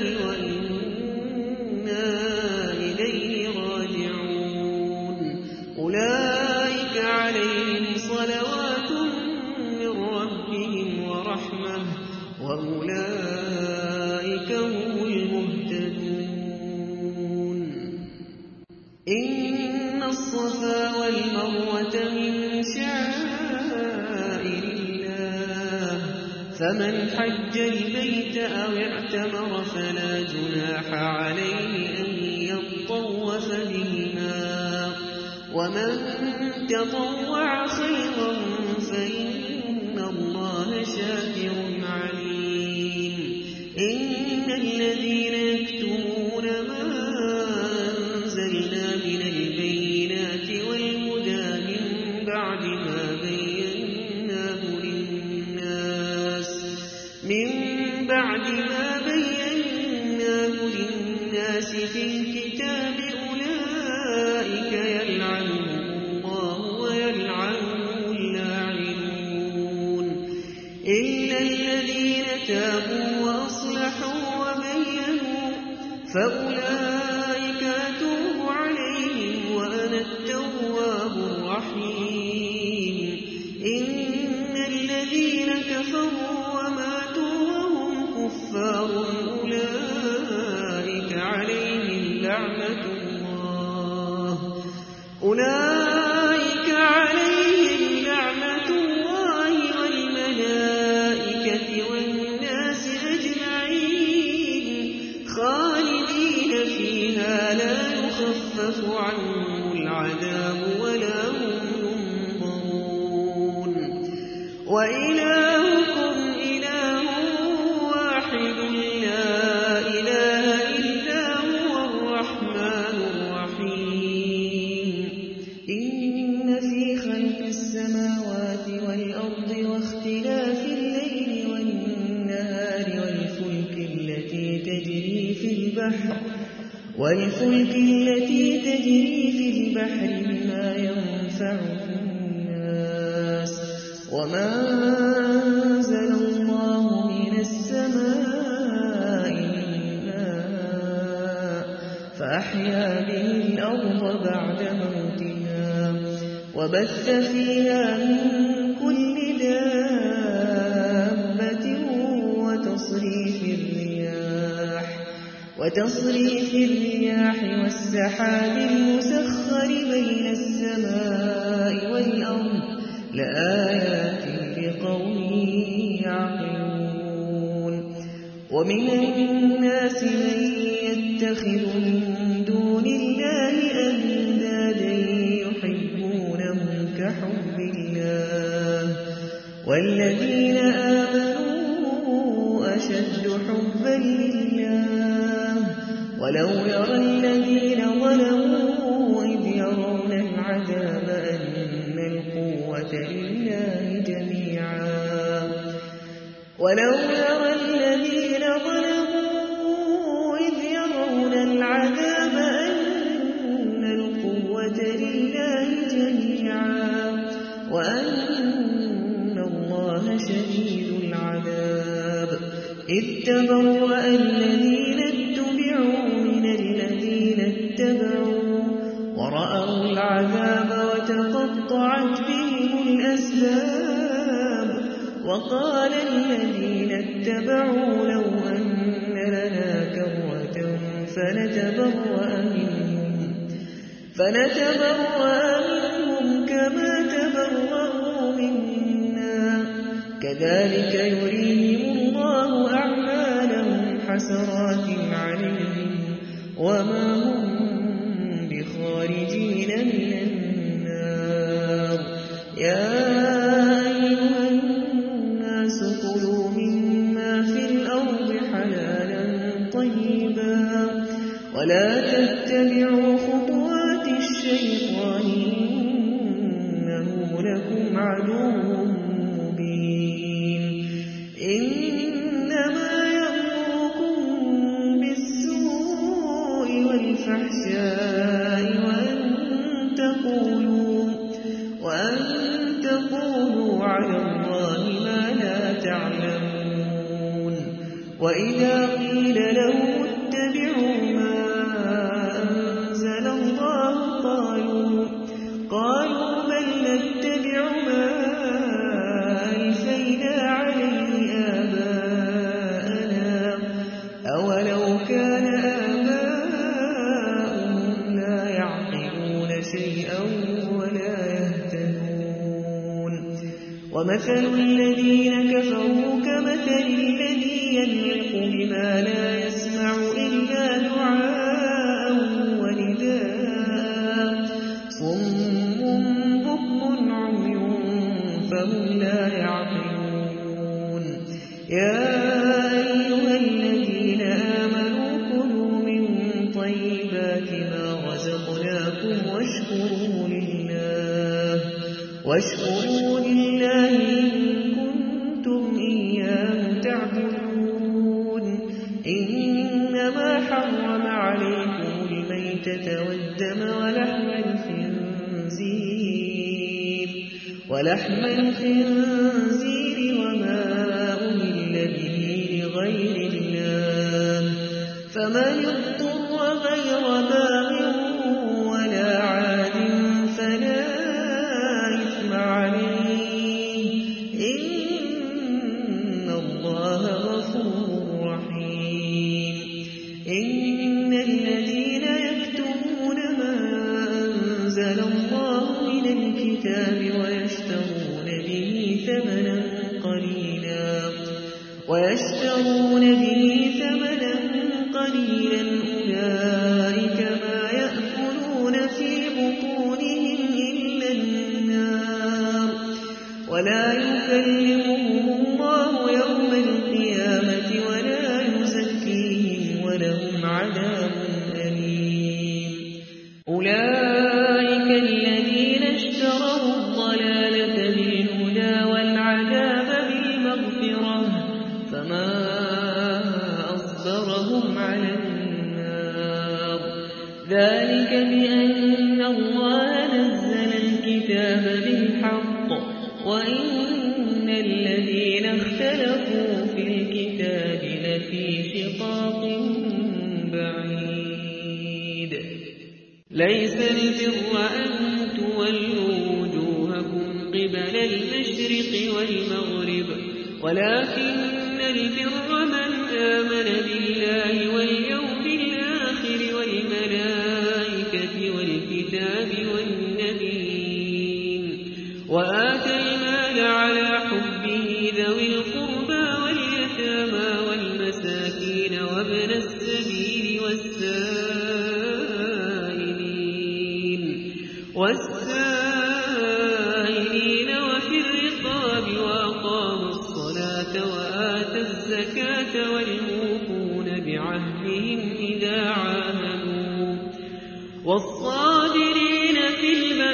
وإنا إليه راجعون أولئك عليهم صلوات من ربهم ورحمة وأولئك هم المهتدون إن الصفا والمروة من شعائر الله فمن حج البيت أو اعتمر فلا جناح عليه أن يطوف بهما ومن تطوع خيرا فإن الله شاكر عليم إن الذين يكتمون ما أنزلنا من البينات والهدى من بعد ما بيناه للناس من بعد ما بيناه للناس في الكتاب أولئك يلعنهم الله ويلعنهم اللاعنون إلا الذين تابوا وأصلحوا وبينوا فأولئك أتوب عليهم وأنا التواب الرحيم إن الذين كفروا وماتوا وهم كفار أولئك عليهم لعنة الله أولئك عليهم لعنة الله والملائكة والناس أجمعين خالدين فيها لا يخفف عنهم العذاب ولا هم ينظرون وإلهكم إله واحد لا إله إلا هو الرحمن الرحيم إن في خلق السماوات والأرض واختلاف الليل والنهار والفلك التي تجري في البحر والفلك التي تجري في البحر بما ينفع الناس وما أنزل الله من السماء من ماء فأحيا به الأرض بعد موتها وبث فيها من كل دابة وتصريف الرياح وتصريف الرياح والسحاب المسخر بين السماء والأرض لآيات لقوم يعقلون ومن الناس من يتخذ من دون الله أندادا يحبونهم كحب الله والذين آمنوا أشد حبا لله ولو يرى الذين ظلموا إذ يرون العذاب أن القوة لله جميعا ولو يرى الذين ظلموا إذ يرون العذاب أن القوة لله جميعا وأن الله شديد العذاب. إذ تبرأ الذين اتبعوا من الذين اتبعوا ورأوا العذاب وتقطعت بهم الأسباب. وقال الذين اتبعوا لو أن لنا كرة فنتبرأ منهم فنتبرأ منهم كما تبرأوا منا كذلك يريهم الله أعمالهم حسرات عليهم وما هم بخارجين من النار. يا أيها الناس كلوا مما في الأرض حلالا طيبا ولا تتبعوا خطوات الشيطان إنه لكم عدو مبين. إنما يأمركم بالسوء والفحشاء وأن تقولوا وأن تقولوا على الله ما لا تعلمون. وإذا قيل لهم اتبعوا ما أنزل الله قالوا قالوا بل نتبع ما ألفينا عليه آباءنا أولو كان آباؤهم لا يعقلون شيئا ولا يهتدون. ومثل الذين كفروا كمثل الذي ينعق بما لا يسمع إلا دعاء ونداء صم بكم عمي فهم لا يعقلون. يا أيها الذين آمنوا كلوا من طيبات ما رزقناكم واشكروا لله واشكروا لله إن كنتم إياه تعبدون. إنما حرم عليكم الميتة والدم ولحم الخنزير ولحم الخنزير وما أهل به لغير الله فمن اضطر غير باغ ولا عاد فلا إثم عليه إن الله غفور رحيم. إن الذين يكتمون ما أنزل الله من الكتاب ويشترون به ثمنا قليلا ويشترون به ثمنا قليلا أولئك ما يأكلون في بطونهم إلا النار ولا يكلمهم الله يوم القيامة ولا يزكيهم ولهم عذاب أليم. أولئك الذين اشتروا الضلالة بالهدى والعذاب بالمغفرة فما أصبرهم على النار. ذلك بأن الله نزل الكتاب بالحق وإن الذين اختلفوا في الكتاب لفي شقاق بعيد. ليس البر أن تولوا وجوهكم قبل المشرق والمغرب ولكن البر من آمن بالله واليوم الآخر والملائكة والكتاب والنبيين وآتى المال على حبه ذوي القربى واليتامى والمساكين وابن السبيل والسائلين والسائلين وفي الرقاب وأقاموا الصلاة وآتى الزكاة والموفون بعهدهم إذا عاهدوا والصابرين في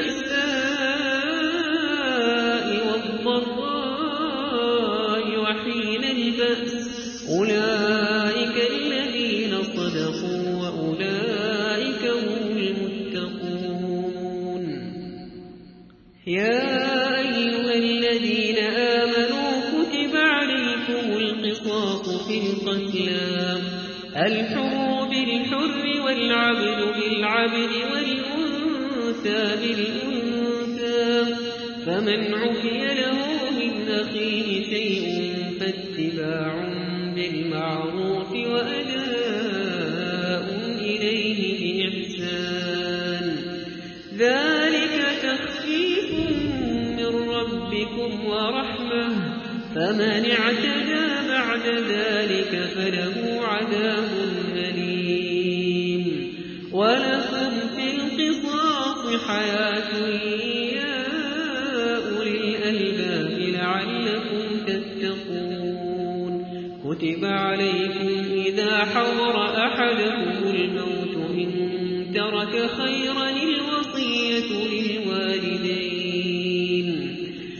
البأساء والضراء وحين البأس أولئك الذين صدقوا وأولئك في القتلى الحر بالحر والعبد بالعبد والأنثى بالأنثى فمن عفي له من أخيه شيء فاتباع بالمعروف وأداء إليه بإحسان ذلك تخفيف من ربكم ورحمة فمن اعتدى بعد ذلك فله عذاب أليم ولكم في القصاص حياة يا أولي الألباب لعلكم تتقون كتب عليكم إذا حضر أحدكم الموت إن ترك خيرا الوصية للوالدين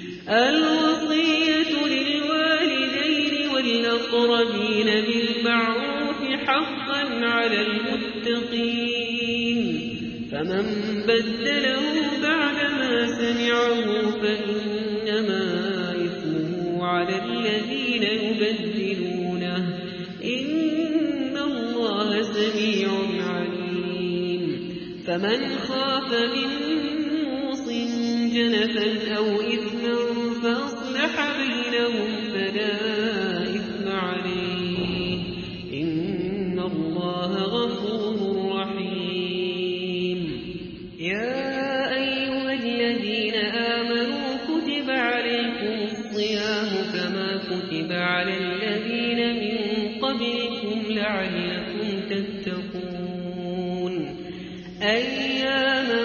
الوصية للوالدين والأقربين بالمعروف حقا على المتقين فمن بدله بعدما سمعه فإنما إثمه على الذين يبدلونه إن الله سميع عليم فمن خاف من موص جنفا أو إثما فأصلح بينهم فلا إثم عليه إن الله غفور رحيم يا أيها الذين آمنوا كتب عليكم الصيام كما كتب على الذين من قبلكم لعلكم تتقون أياما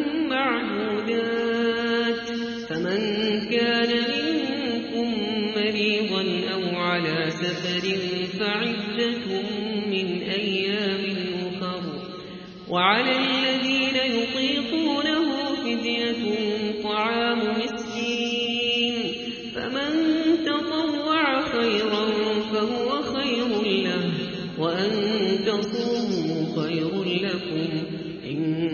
معدودات فمن كان منكم مريضا أو على سفر فعدة من أيام أخر وعلى الذين يطيقونه فدية طعام مسكين فمن تطوع خيرا فهو خير له وأن تصوموا خير لكم إن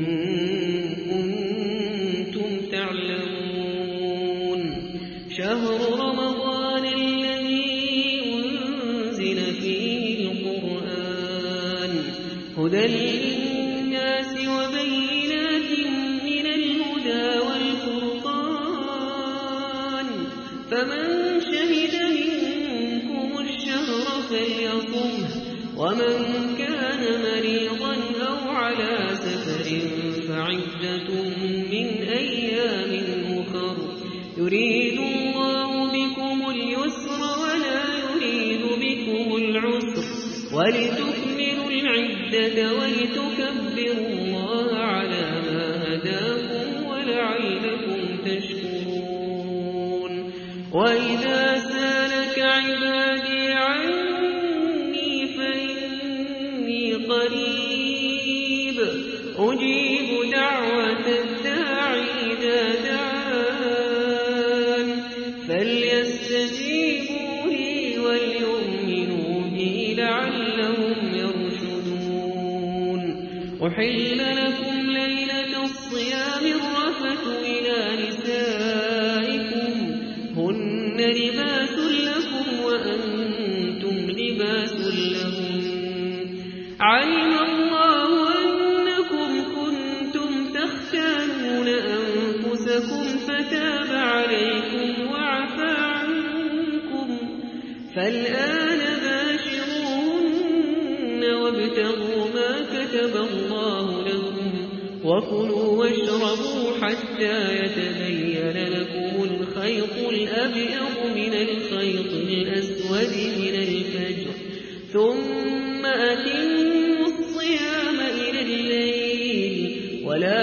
كنتم تعلمون شهر رمضان الذي أنزل فيه القرآن هدى للناس وبينات من الهدى والفرقان فمن شهد منكم الشهر فليصمه ومن كان مريضا أو على سفر فعدة من أيام أخر يريد الله بكم اليسر ولا يريد بكم العسر ولتكملوا العدة ولتكبروا الله على ما هداكم ولعلكم تشكرون وإذا سالك عبادي عني فإني قريب أجيب دعوة الداعي إذا دعان فليستجيبوا لي وليؤمنوا بي لعلهم يرشدون أحل لكم ليلة الصيام الرفث إلى نسائكم هن لباس لكم وأنتم لباس لهم علم الله أنكم كنتم تختانون أنفسكم فتاب عليكم وعفى عنكم فالآن باشروهن وابتغوا ما كتب الله لكم وكلوا واشربوا حتى يتبين لكم الخيط الأبيض من الخيط الأسود من الفجر ثم أتموا الصيام إلى الليل ولا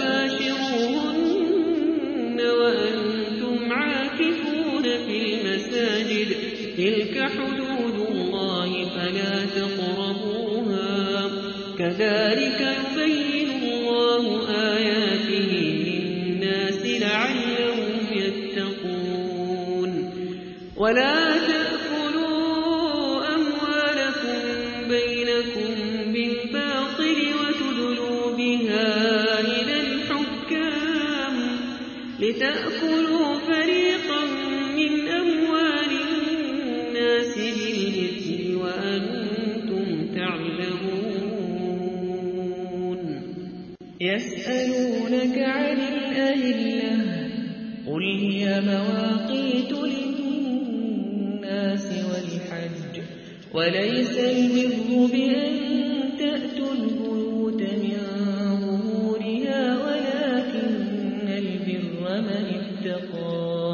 تباشروهن وأنتم عاكفون في المساجد تلك حدود الله فلا تقربوها كذلك يبين الله آياته للناس لعلهم يتقون ولا تأكلوا أموالكم بينكم بالباطل وتدلوا بها إلى الحكام لتأكلوا فريقا من أموال الناس بالإثم وأنتم تعلمون يسألونك عن الأهلة قل هي مواقيت للناس والحج وليس البر بأن تأتوا البيوت من ظهورها ولكن البر من اتقى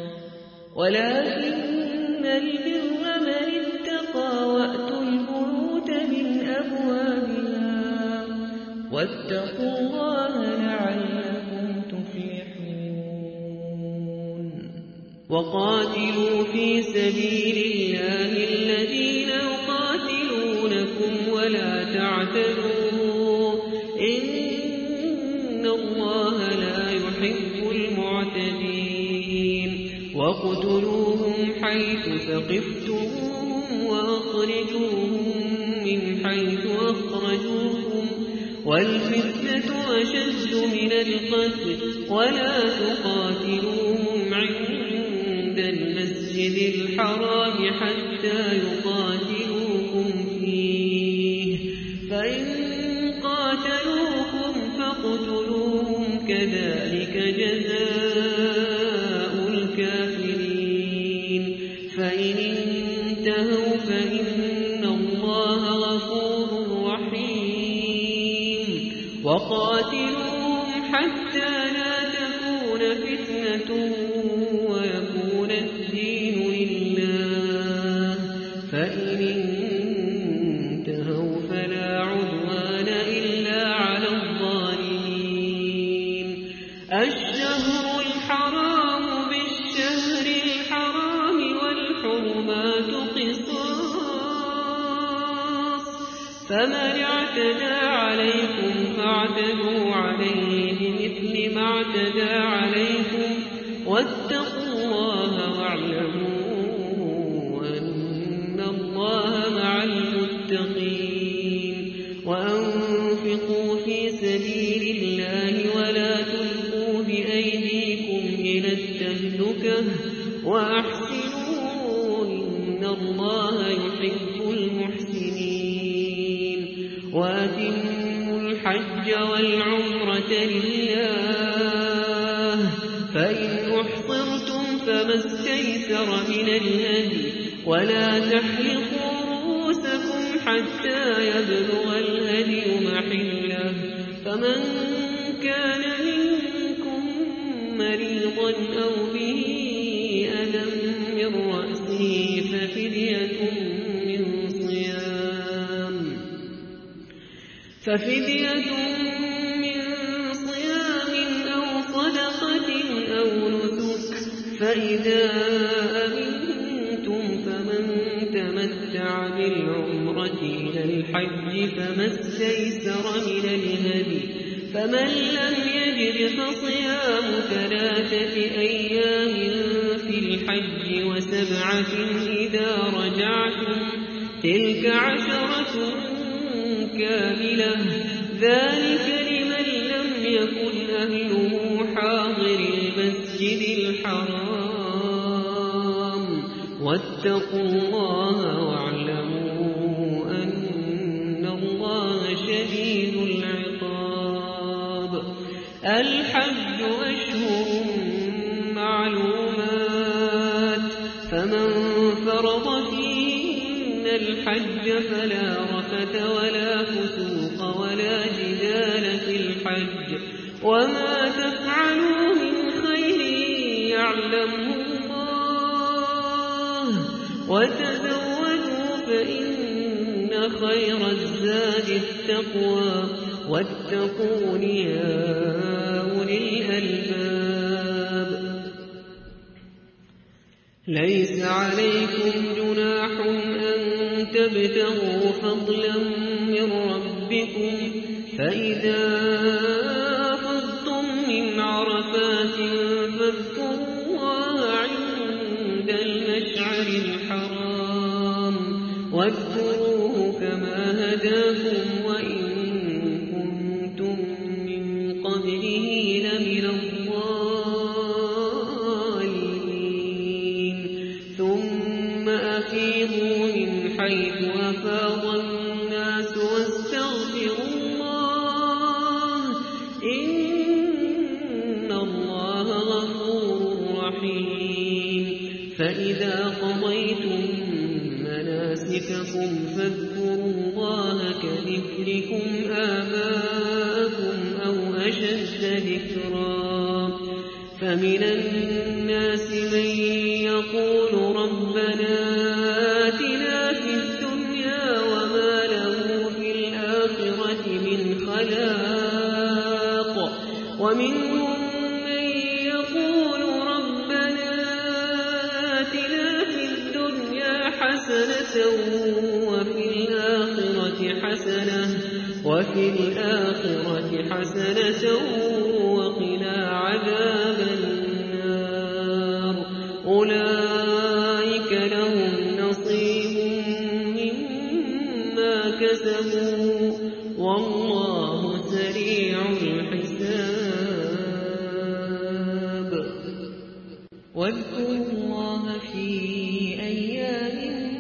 ولكن البر من اتقى وأتوا البيوت من أبوابها واتقوا الله لعلكم تفلحون وقاتلوا في سبيل الله الذين يقاتلونكم ولا تعتدوا إن الله لا يحب المعتدين وقتلوهم حيث ثقفتموهم وأخرجوهم من حيث أخرجوكم والفتنة أشد من القتل ولا تقاتلوهم عند المسجد الحرام حتى يقاتلوكم فيه فإن قاتلوكم فاقتلوهم كذلك جزاء الكافرين فإن انتهوا فإن الله غفور رحيم وقاتلوهم حتى لا تكون فتنة ويكون الدين لله فإن انتهوا فلا عدوان إلا على الظالمين الشهر الحرام بالشهر الحرام والحرمات قصاص فمن اعتدى عليكم فاعتدوا عليه بمثل ما اعتدى عليكم واتقوا الله واعلموا أن الله مع المتقين وأنفقوا في سبيل الله ولا تلقوا بأيديكم إلى التهلكة وأحسنوا إن الله يحب المحسنين وأتموا الحج والعمرة لله فإن أحصرتم فما استيسر من الهدي ولا تحلقوا رؤوسكم حتى يبلغ الهدي محله فمن كان منكم مريضا أو به أذى من رأسه ففدية من صيام ففدية من صيام أو صدقة أو نسك فإذا أمنتم فمن تمتع بالعمرة إلى الحج فما استيسر من الهدي فمن لم يجد فصيام ثلاثة أيام في الحج وسبعة إذا رجعتم تلك عشرة كاملة ذلك لمن لم يكن أهله حاضر المسجد الحرام واتقوا الله واعلموا أن الله شديد العقاب الحج أشهر معلومات فمن فرض فيهن الحج فلا رفث ولا فسوق ولا جدال في الحج وما تفعلوا من خير يعلمه الله وتزودوا فإن خير الزاد التقوى واتقون يا أولي الألباب ليس عليكم جناح أن تبتغوا فضلا من ربكم فإذا أفضتم من عرفات فاذكروا الله عند المشعر الحرام واذكروه كما هداكم وإن كنتم من قبله لمن الضالين ثم أفيضوا من حيث أفاض الناس واستغفروا الله إن الله غفور رحيم فإذا قضيتم مناسككم فاذكروا الله كذكركم آباءكم أو أشد ذكرا فمن الناس من يقول ربنا آتنا في الدنيا وما له في الآخرة من خلاق ومنهم من يقول ربنا آتنا في الدنيا حسنة وفي الآخرة حسنة وفي الآخرة حسنة وقنا عذاب النار أولئك لهم نصيب مما كسبوا والله سريع الحساب واذكروا الله في أيام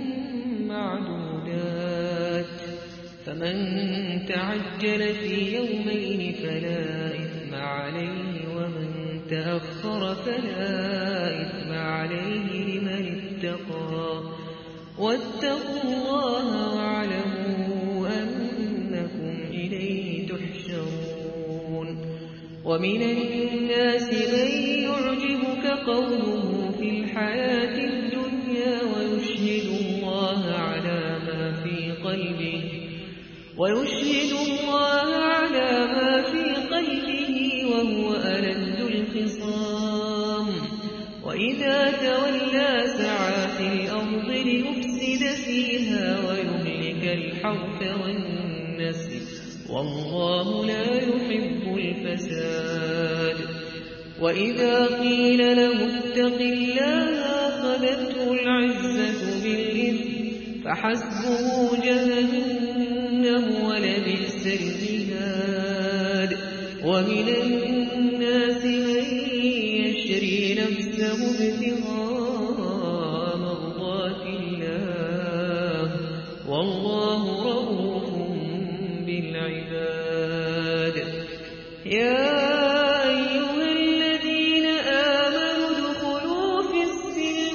معدودات فمن تعجل في يومين فلا إثم عليه ومن تأخر فلا إثم عليه لمن اتقى واتقوا الله واعلموا أنكم إليه تحشرون ومن الناس من يعجبك قوله في الحياة الدنيا ويشهد الله على ما في قلبه ويشهد الله على ما في قلبه وهو ألد الخصام وإذا تولى سعى في الأرض ليفسد فيها ويهلك الحرث والنسل والله لا يحب الفساد وإذا قيل له اتق الله أخذته العزة بالإثم فحسبه جهنم ولبئس المهاد ومن الناس من يشري نفسه ابتغاء مرضات الله والله رؤوف بالعباد يا أيها الذين آمنوا ادخلوا في السلم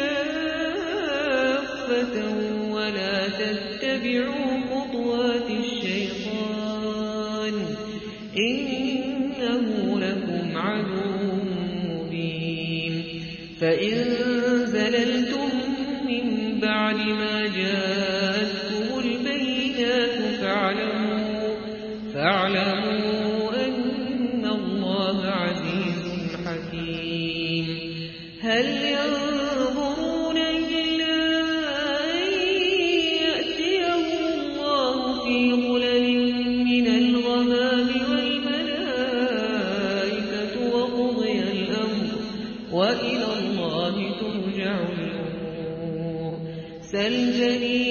كافة ولا تتبعوا خطوات الشيطان إنه لكم عدو مبين فإن زللتم من بعد ما جاءتكم البينات فاعلموا فاعلموا أن الله عزيز حكيم هل ينظرون إلا أن يأتيهم الله في ظلل من الغمام والملائكة وقضي الأمر وإلى الله ترجع الأمور سل بني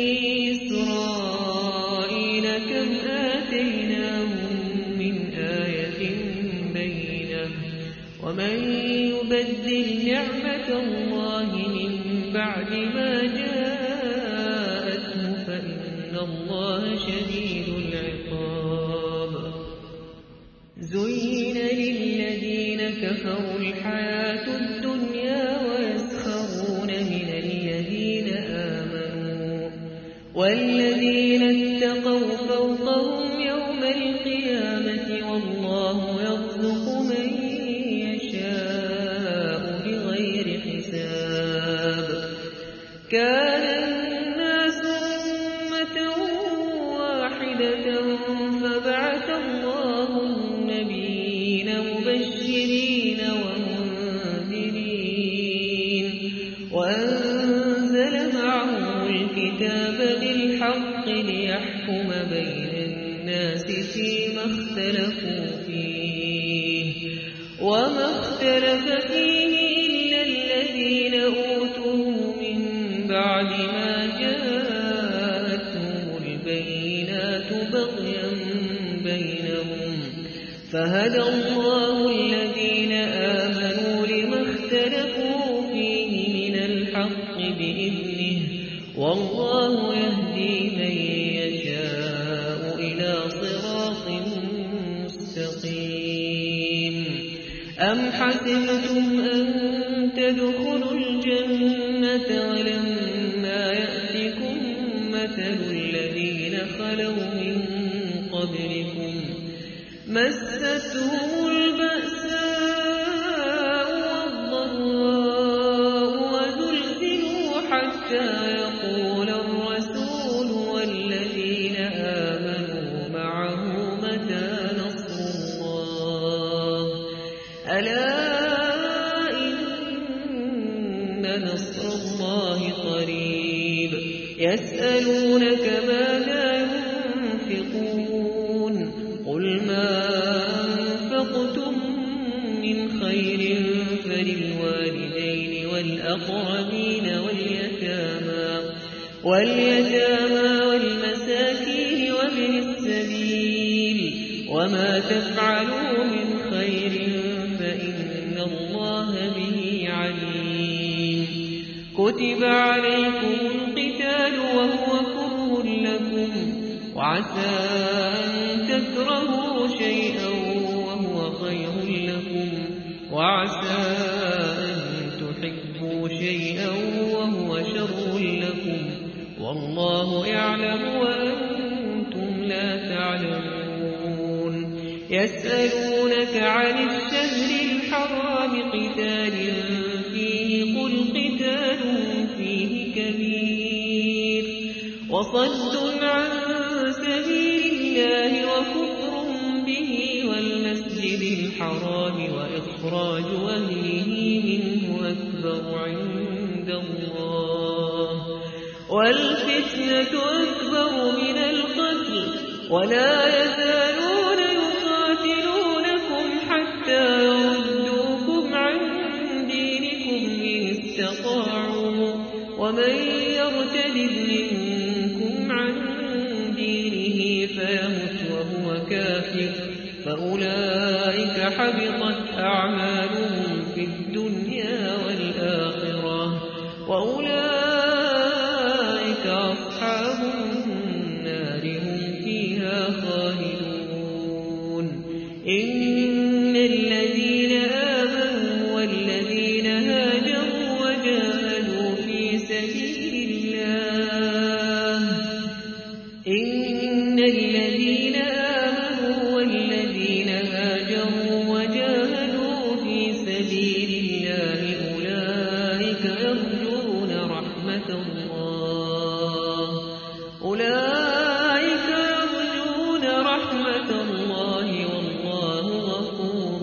إسرائيل كم آتيناهم من آية بينة ومن يبدل نعمة الله من بعد ما جاءته فإن الله شديد العقاب زين للذين كفروا الحياة الدنيا ويسخرون من الذين آمنوا والذين اتقوا فوقهم يوم القيامة والله يرزق من يشاء بغير حساب كان الناس أمة واحدة فبعث الله النبيين مبشرين ومنذرين وأنزل معهم الكتاب بالحق ليحكم بين الناس فيما اختلفوا فيه وما اختلف فيه إلا الذين أوتوه من بعد ما جاءتهم البينات بغيا بينهم فهدى الله الذين آمنوا لما اختلفوا فيه من الحق بإذنه والله يهدي من يشاء إلى صراط مستقيم أم حسبتم أن تدخلوا الجنة ولما يأتكم مثل الذين خلوا من قبلكم مستهم البأساء والضراء وزلزلوا حتى يقول الرسول والذين آمنوا معه متى نصر الله ألا إن نصر الله قريب يسألونك ماذا ينفقون قل ما أنفقتم من خير فللوالدين والأقربين واليتامى واليتامى والمساكين وابن السبيل وما تفعلوا من خير فإن الله به عليم كتب عليكم القتال وهو كره لكم وعسى أن تكرهوا شيئا وهو خير لكم وعسى أن تحبوا شيئا وهو شر لكم والله يعلم وأنتم لا تعلمون يسألونك عن الشهر الحرام قتال فيه قل قتال فيه كبير وصد عن سبيل الله وكفر به والمسجد الحرام وإخراج أهله منه أكبر عند الله والفتنة أكبر من القتل ولا يزالون يقاتلونكم حتى يردوكم عن دينكم إن استطاعوا ومن يرتد منكم عن دينه فيمت وهو كافر فأولئك حبطت أعمالهم في الدنيا والآخرة وأولئك أصحاب النار هم فيها خالدون إن الذين آمنوا والذين هاجروا وجاهدوا في سبيل الله إن الذين آمنوا والذين هاجروا وجاهدوا في سبيل الله أولئك يرجون رحمة الله أولئك يرجون رحمة الله والله غفور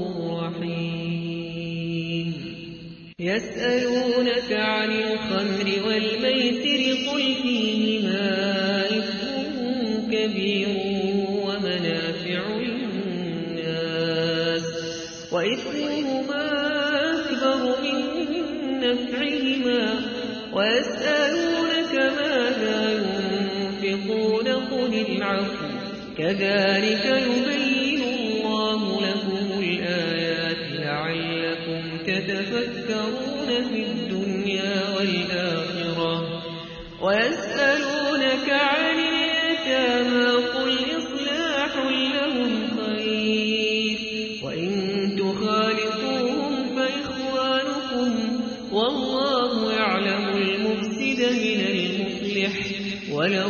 رحيم يسألونك عن الخمر والميسر قل فيهما إثم كبير ومنافع للناس وإثمهما أكبر من نفعهما ويسألونك ماذا ينفقون قل العفو كذلك يبين الله لكم الآيات لعلكم تتفكرون في الدنيا والآخرة ويسألونك عن اليتامى قل إصلاح لهم خير وإن تخالطوهم فإخوانكم والله يعلم المفسد من المصلح ولو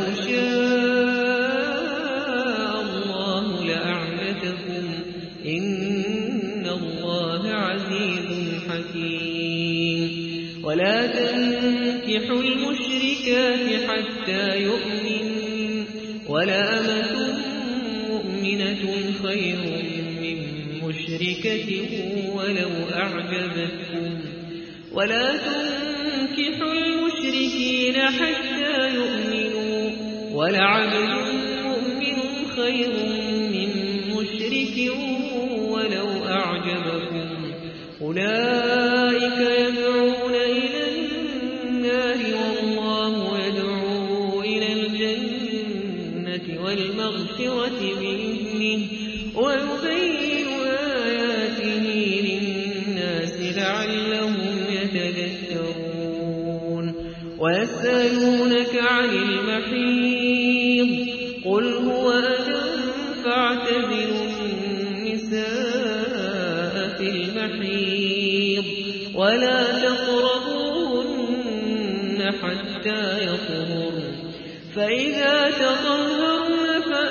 شاء الله لأعنتكم إن الله عزيز حكيم ولا تنكحوا المشركات حتى يؤمنوا ولا أمة مؤمنة خير من مشركة ولو أعجبتكم ولا تنكحوا المشركين حتى يؤمنوا ولعبد مؤمن خير من مشرك ولو أعجبكم أولئك يدعون إلى النار والله يدعو إلى الجنة والمغفرة بإذنه ويبين آياته للناس لعلهم يتذكرون ويسألونك عن المحيض قل هو أذى فاعتزلوا النساء في المحيض ولا تقربوهن حتى يطهرن فإذا تطهرن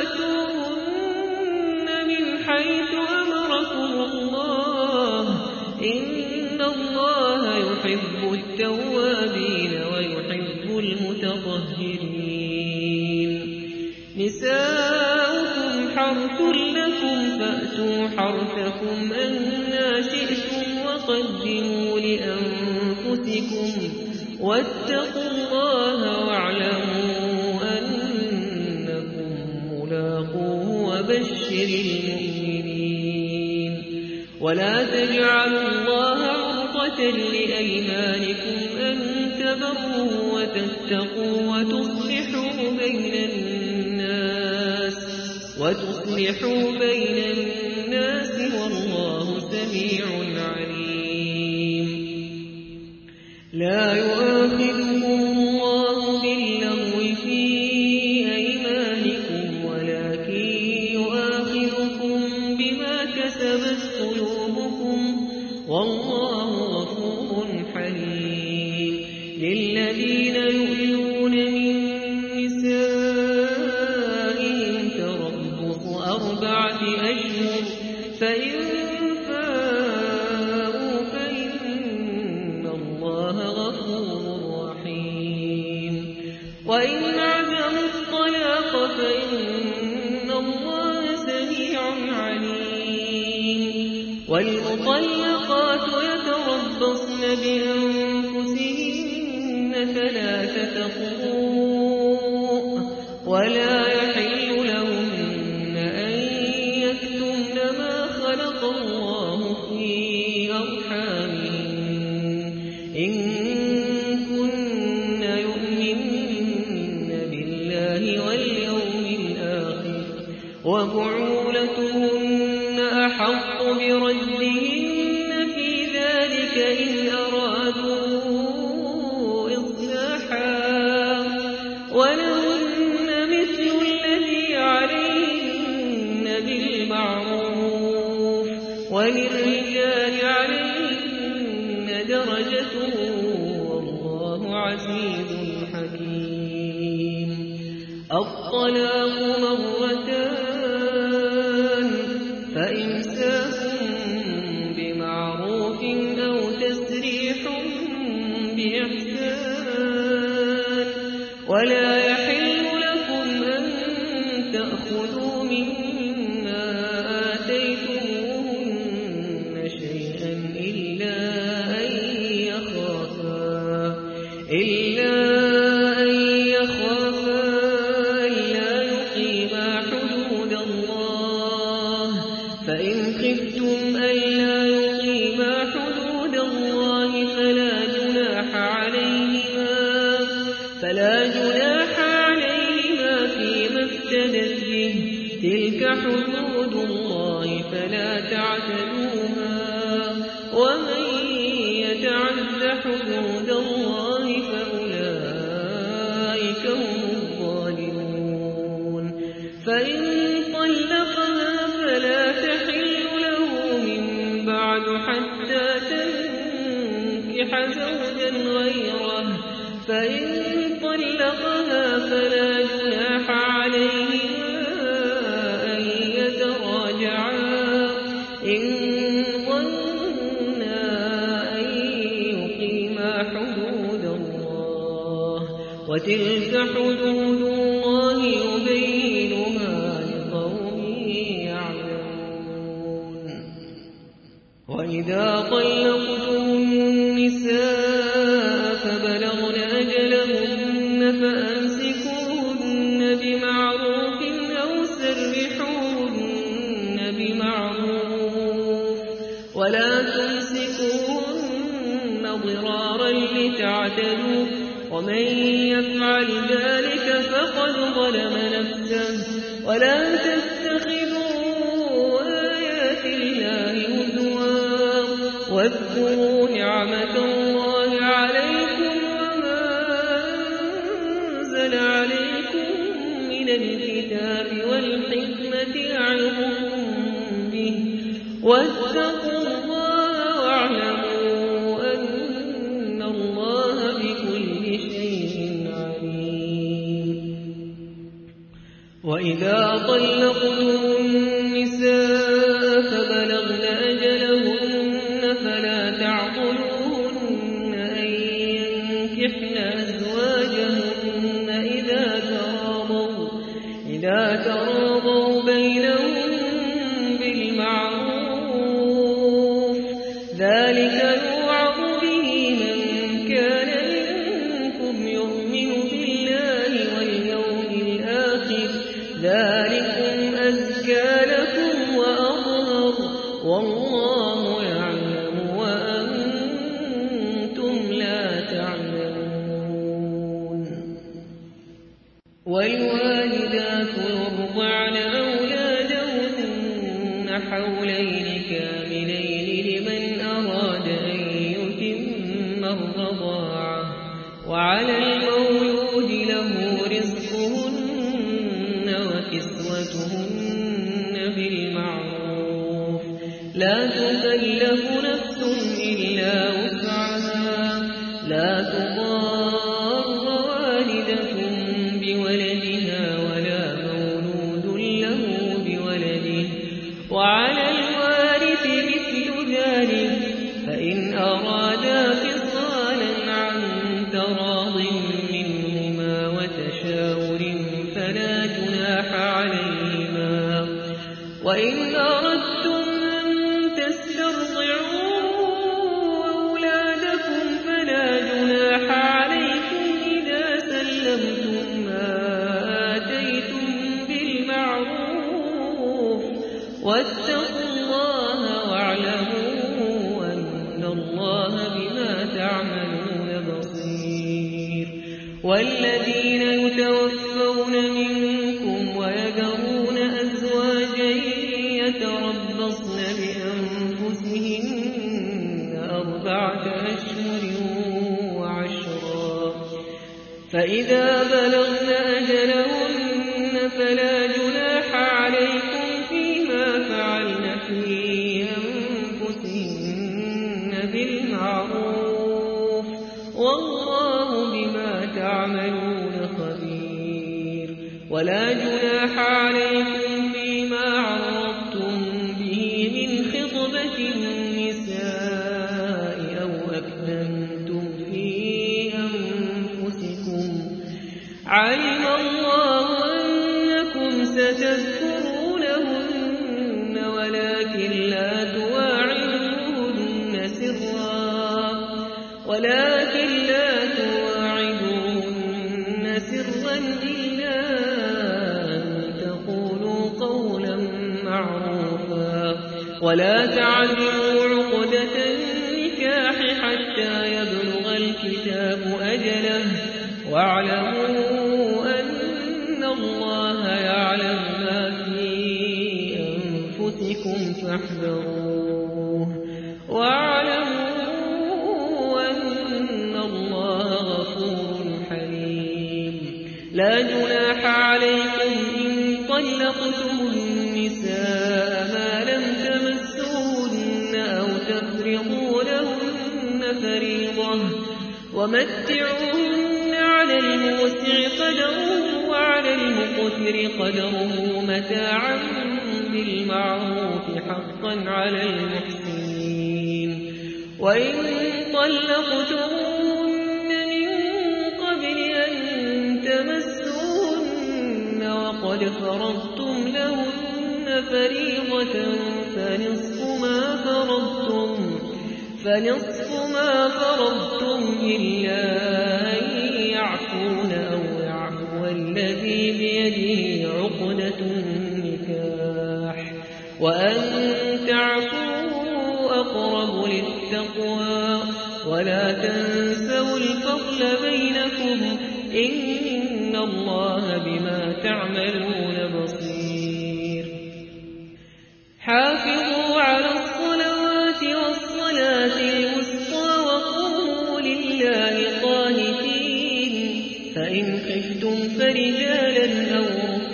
فأتوهن من حيث أمركم الله إن الله يحب التوابين ويحب المتطهرين نساؤكم حرث لكم فأتوا حرثكم أنى شئتم وقدموا لأنفسكم واتقوا الله واعلموا أنكم ملاقوه وبشر المؤمنين ولا تجعلوا الله عرضة لأيمانكم أن تبروا وتتقوا وتصلحوا بين الناس وتصلحوا بين الناس والله سميع عليم لا يؤاخذكم الله باللغو في أيمانكم ولكن يؤاخذكم بما كسبت قلوبكم والله غفور حليم للذين يؤلون من نسائهم تربص أربعة أشهر فإن فاءوا فإن الله غفور رحيم وإن عزموا الطلاق فإن الله سميع عليم والمطلقات يتربصن بأنفسهن ثلاثة قروء ولا يحل لهن أن يكتمن ما خلق الله في أرحامهن إن كن يؤمن بالله واليوم الآخر وبعولتهن أحق بردهن في ذلك إن أرادوا إصلاحا ولهن مثل الذي عليهن بالمعروف وللرجال عليهن درجة والله عزيز حكيم الطلاق مرتان فإمساك بمعروف أو تسريح بإحسان ولا يحل لكم أن تأخذوا مما آتيتموهن شيئا إلا أن يخافا إلا أن يخافا ألا يقيما حدود الله فإن خفتم ألا يقيما حدود الله فلا جناح عليهما فلا جناح عليهما فيما افتدت به تلك حدود الله فلا تعتدوها ومن يتعد حدود الله فأولئك هم الظالمون فإن طلقها فلا تحل له من بعد حتى تنكح زوجا غيره فإن طلقها فلا جناح عليهما أن يتراجعا إن ظنا أن يقيما حدود الله وتلك حدود الله يبينها لقوم يعلمون وإذا طلقتم النساء فبلغن أجلهن فأمسكوهن بمعروف أو سرحوهن بمعروف ولا تمسكوهن ضرارا لتعتدوا ومن يفعل ذلك فقد ظلم نفسه ولا تتخذوا آيات الله هزوا واذكروا نعمة الله عليكم وما من الكتاب والحكمة يعظكم به واتقوا الله واعلموا أن الله بكل شيء عليم. وإذا طلقتم النساء فبلغن أجلهن فلا تعضلوهن أن ينكحن أزواجهن إذا تراضوا إذا تراضوا بينهم بالمعروف ذلك يوعظ به من كان منكم يؤمن بالله واليوم الآخر ذلكم أزكى لكم وأطهر والله يعلم وأنتم لا تعلمون. والوالدات يرضعن أولادهن حولين كاملين لمن أراد أن يتم الرضاعة وعلى المولود له رزقهن وكسوتهن بالمعروف لا تكلف نفس إلا وسعها لا تضار والدة بولدها ولا مولود له بولده وعلى الوارث مثل ذلك فإن أرادا فصالا عن تراض منهما وتشاور فلا جناح عليهما. وإن أردتم أن تسترضعوا أولادكم فلا جناح عليكم إذا سلمتم ما آتيتم بالمعروف واتقوا الله واعلموا أن الله بما تعملون بصير. والذين يتوفون منكم ويذرون أزواجا يتربصن بأنفسهن أربعة أشهر وعشرا فإذا بلغن أجلهن فلا جناح عليكم فيما فعلن في أنفسهن بالمعروف والله بما تعملون خبير. ولا جناح عليكم فيما عرضتم به من خطبة النساء أو أكننتم في أنفسكم علم الله أنكم ستذكرونهن ولكن لا تواعدوهن سرا ولكن لا تواعدوهن سرا إلا أن تقولوا قولا معروفا ولا تعزموا عقدة النكاح حتى يبلغ الكتاب أجله واعلموا أن الله يعلم ما في أنفسكم فاحذروه واعلموا أن الله غفور حليم. لا جناح عليكم إن طلقتم النساء ما لم تمسوهن أو تفرضوا لهن فريضة ومتعوهن على الموسع قدره وعلى المقتر قدره متاعا بالمعروف حقا على المحسنين. وإن طلقتموهن من قبل أن تمسوهن وقد فرضتم لهن فريضة فنصف ما فرضتم فنصف ما فرضتم إلا أن يعفون أو يعفو الذي بيده عقدة النكاح وأن تعفوا أقرب للتقوى ولا تنسوا الفضل بينكم إن الله بما تعملون بصير. حافظوا على الصلوات والصلاة الوسطى وقوموا لله قانتين فإن خفتم فرجالا أو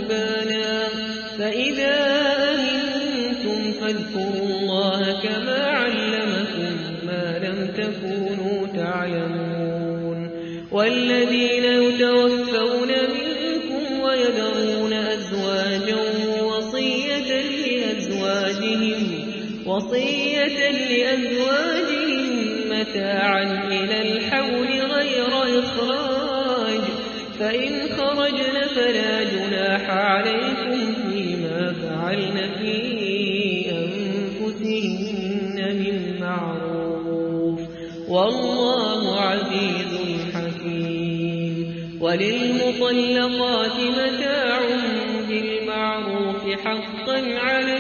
ويذرون أزواجا وصية لأزواجهم وصية لأزواجهم متاعا إلى الحول غير إخراج فإن خرجن فلا جناح عليكم فيما فعلن في أنفسهن من معروف والله عزيز حكيم. وللمطلقات متاع بالمعروف حقا على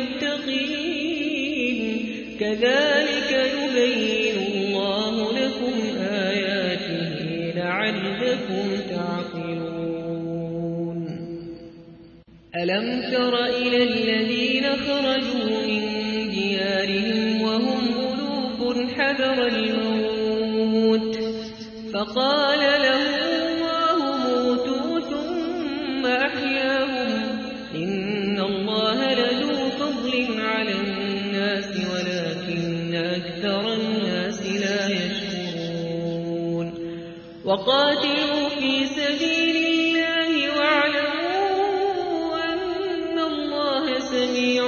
المتقين كذلك يبين الله لكم آياته لعلكم تعقلون. ألم تر إلى الذين خرجوا من ديارهم وهم ألوف حذر الموت فقال لهم الله موتوا ثم أحياهم إن الله لذو فضل على الناس ولكن أكثر الناس لا يشكرون. وقاتلوا في سبيل الله واعلموا أن الله سميع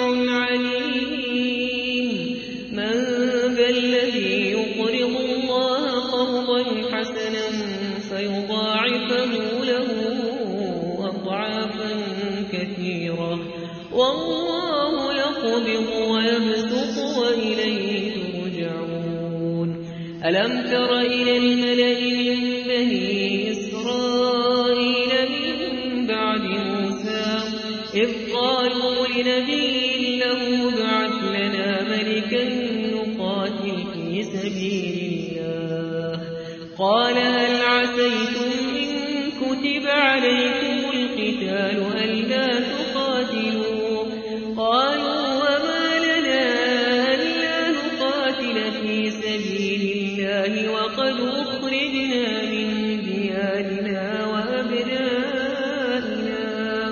عليم. من ذا الذي يقرض الله قرضا حسنا فيضاعفه له أضعافا كثيرة والله يقبض ويبسط وإليه ترجعون. ألم تر إلى الملأ من بني إسرائيل من بعد موسى إذ قالوا لنبي له ابعث لنا ملكا نقاتل في سبيل الله قال هل عسيتم إن كتب عليكم القتال ألا تقاتلوا قالوا وما لنا ألا نقاتل في سبيل الله وقد أخرجنا من ديارنا وأبنائنا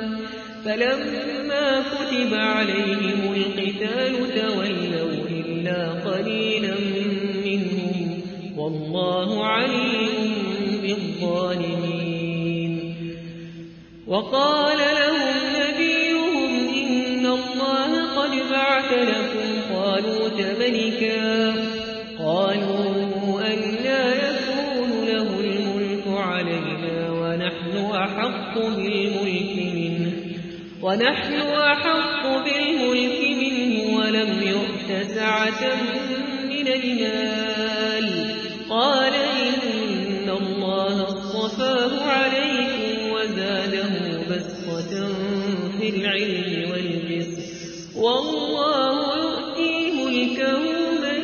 فلما كتب عليهم القتال تولوا إلا قليلا منهم والله عليم بالظالمين. وقال لهم نبيهم إن الله قد بعث لكم طالوت ملكا قالوا أنى يكون له الملك علينا ونحن أحق بالملك منه ونحن أحق بالملك منه ولم يؤت سعة من المال قال إن الله اصطفاه عليكم وزاده بسطة في العلم والجسم والله يؤتي ملكه من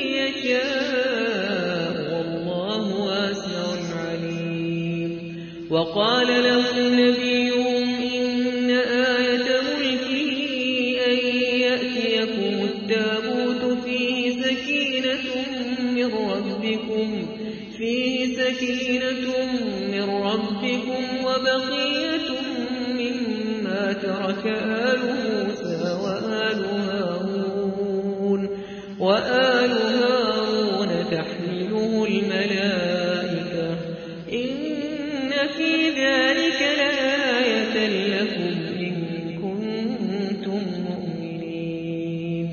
يشاء والله واسع عليم. وقال لهم نبيهم إن آية ملكه أن يأتيكم التابوت فيه سكينة من ربكم فيه سكينة من ربكم وبقية مما ترك آل موسى وآل هارون وآل هارون تحمله الملائكة إن في ذلك لآية لكم إن كنتم مؤمنين.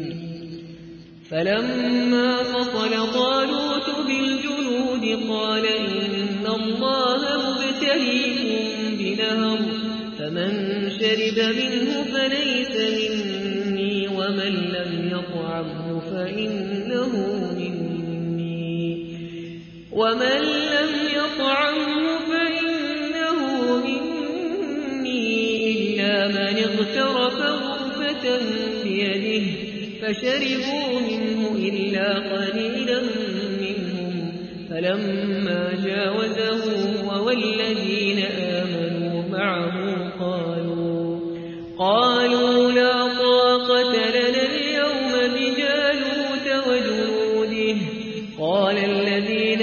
فلما فصل طالوت بالجنود قال إن الله مبتليكم بنهر فمن شرب منه فليس مني ومن لم يطعمه فإنه مني ومن لم يطعمه فإنه مني إلا من اغترف غرفة بيده فشربوا منه إلا قليلا منهم فلما جاوزه والذين آمنوا معه قالوا قالوا لا طاقة لنا اليوم بجالوت وجنوده قال الذين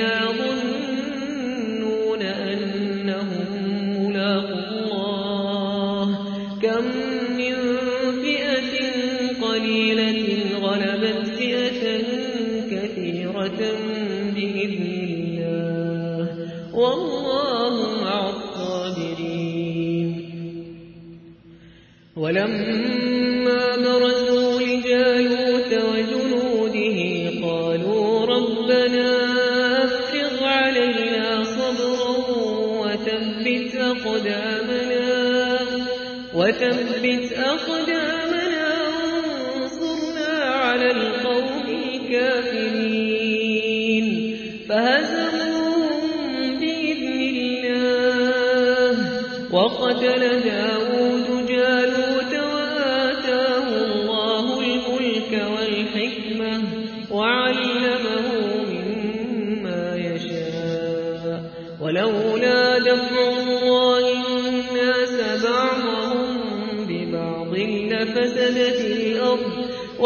يظنون أنهم ملاقو الله كم من فئة قليلة غلبت فئة كثيرة بإذن الله والله مع الصابرين. ولما برزوا لجالوت وجنوده قالوا ربنا أفرغ علينا صبرا وثبت أقدامنا وثبت أقدامنا وانصرنا على القوم الكافرين فهزموهم بإذن الله وقتل داود جالوت وآتاه الله الملك والحكمة وعلمه مما يشاء ولولا دفع الله الناس بعضهم ببعض لفسدت الأرض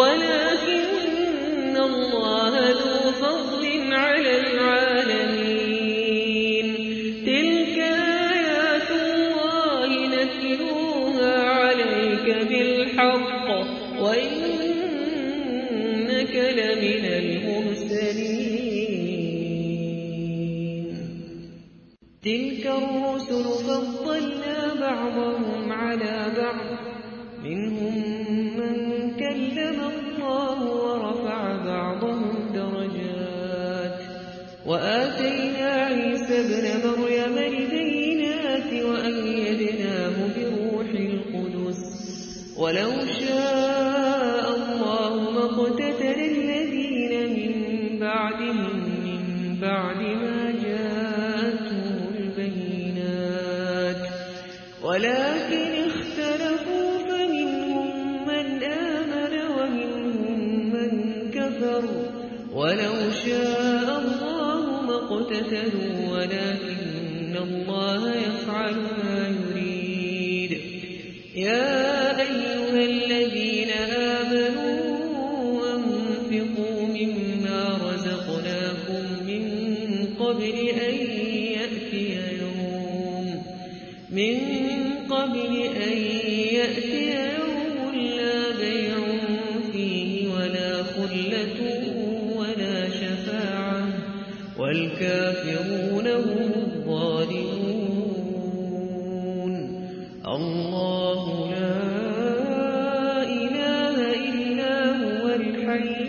ولكن الله ذو فضل على العالمين تلك آيات الله نتلوها عليك بالحق وإنك لمن المرسلين تلك الرسل فضلنا بعضهم على بعض منهم من كلم الله ورفع بعضهم درجات وآتينا عيسى ابن مريم البينات وأيدناه بروح القدس ولو شاء الله ما اقتتل الذين من بعدهم من بعد ما جاءتهم البينات ولكن اختلفوا فمنهم من آمن ومنهم من كفر ولو شاء الله ما اقتتلوا ولكن الله يفعل ما يريد يا أيها الذين آمنوا أنفقوا مما رزقناكم من قبل أن يأتي يوم من قبل أن يأتي يوم لا بيع فيه ولا خلة ولا شفاعة والكافرون هم الظالمون الله لا إله إلا هو الحي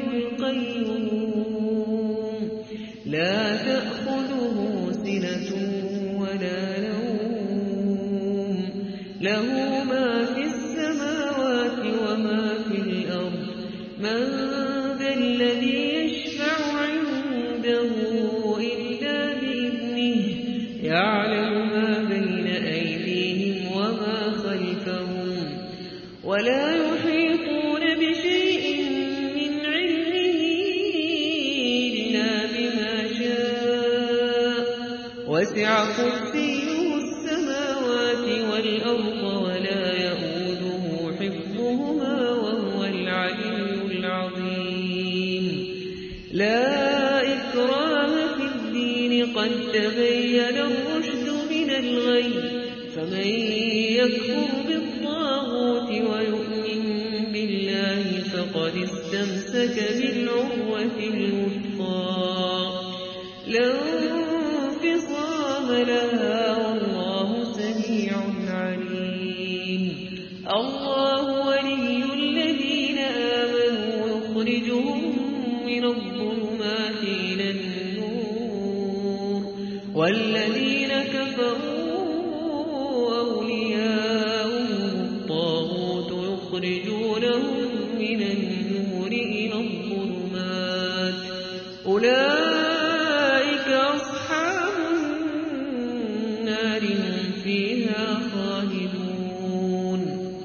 القيوم لا تأخذه سنة ولا نوم له ما في السماوات وما في الأرض من ذا الذي يشفع عنده إلا بإذنه يعلم ما بين أيديهم وما خلفهم ولا يحيطون بشيء من علمه إلا بما شاء وسع كرسيه السماوات والأرض ولا يؤوده حفظهما وهو العلي العظيم لا إكراه في الدين قد تبين الرشد من الغي فمن يكفر بالطاغوت ويؤمن بالله فقد استمسك بالعروة الوثقى لا انفصام لها والله سميع عليم الله ولي الذين آمنوا يخرجهم من الظلمات إلى النور والذين كفروا أولياؤهم الطاغوت يخرجونهم من النور إلى الظلمات أولئك أصحاب النار هم فيها خالدون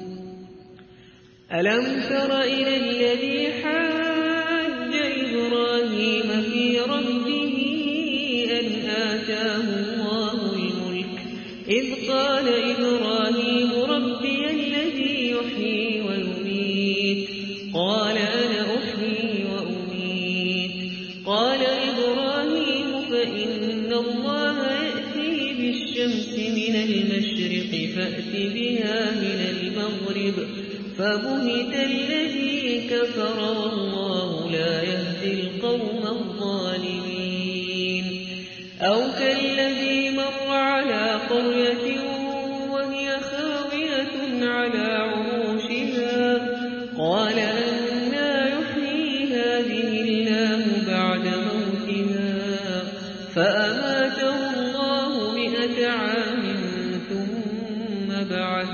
ألم تر إلى الذي حاج إبراهيم في ربه أن آتاه الله الملك إذ قال إبراهيم ربي الذي يحيي ويميت قال أنا أحيي وأميت قال إبراهيم فإن الله يأتي بالشمس من المشرق فأت بها من المغرب فبهت الذي كفر والله لا يهدي القوم الظالمين أو كالذي مر على قرية وهي خاوية على عروشها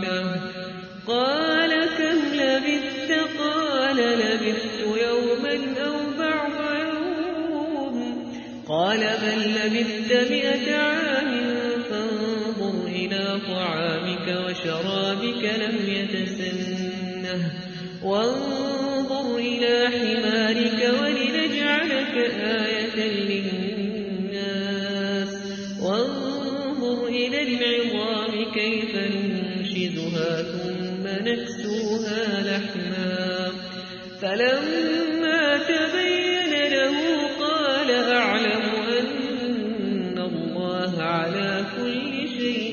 معه قال كم لبثت قال لبثت يوما أو بعض يوم قال بل لبثت مئة عام فانظر إلى طعامك وشرابك لم يتسنه وانظر إلى حمارك ولنجعلك آية للناس وانظر إلى العظام كيف ننشزها ثم نكسوها لحما فلما تبين له قال أعلم أن الله على كل شيء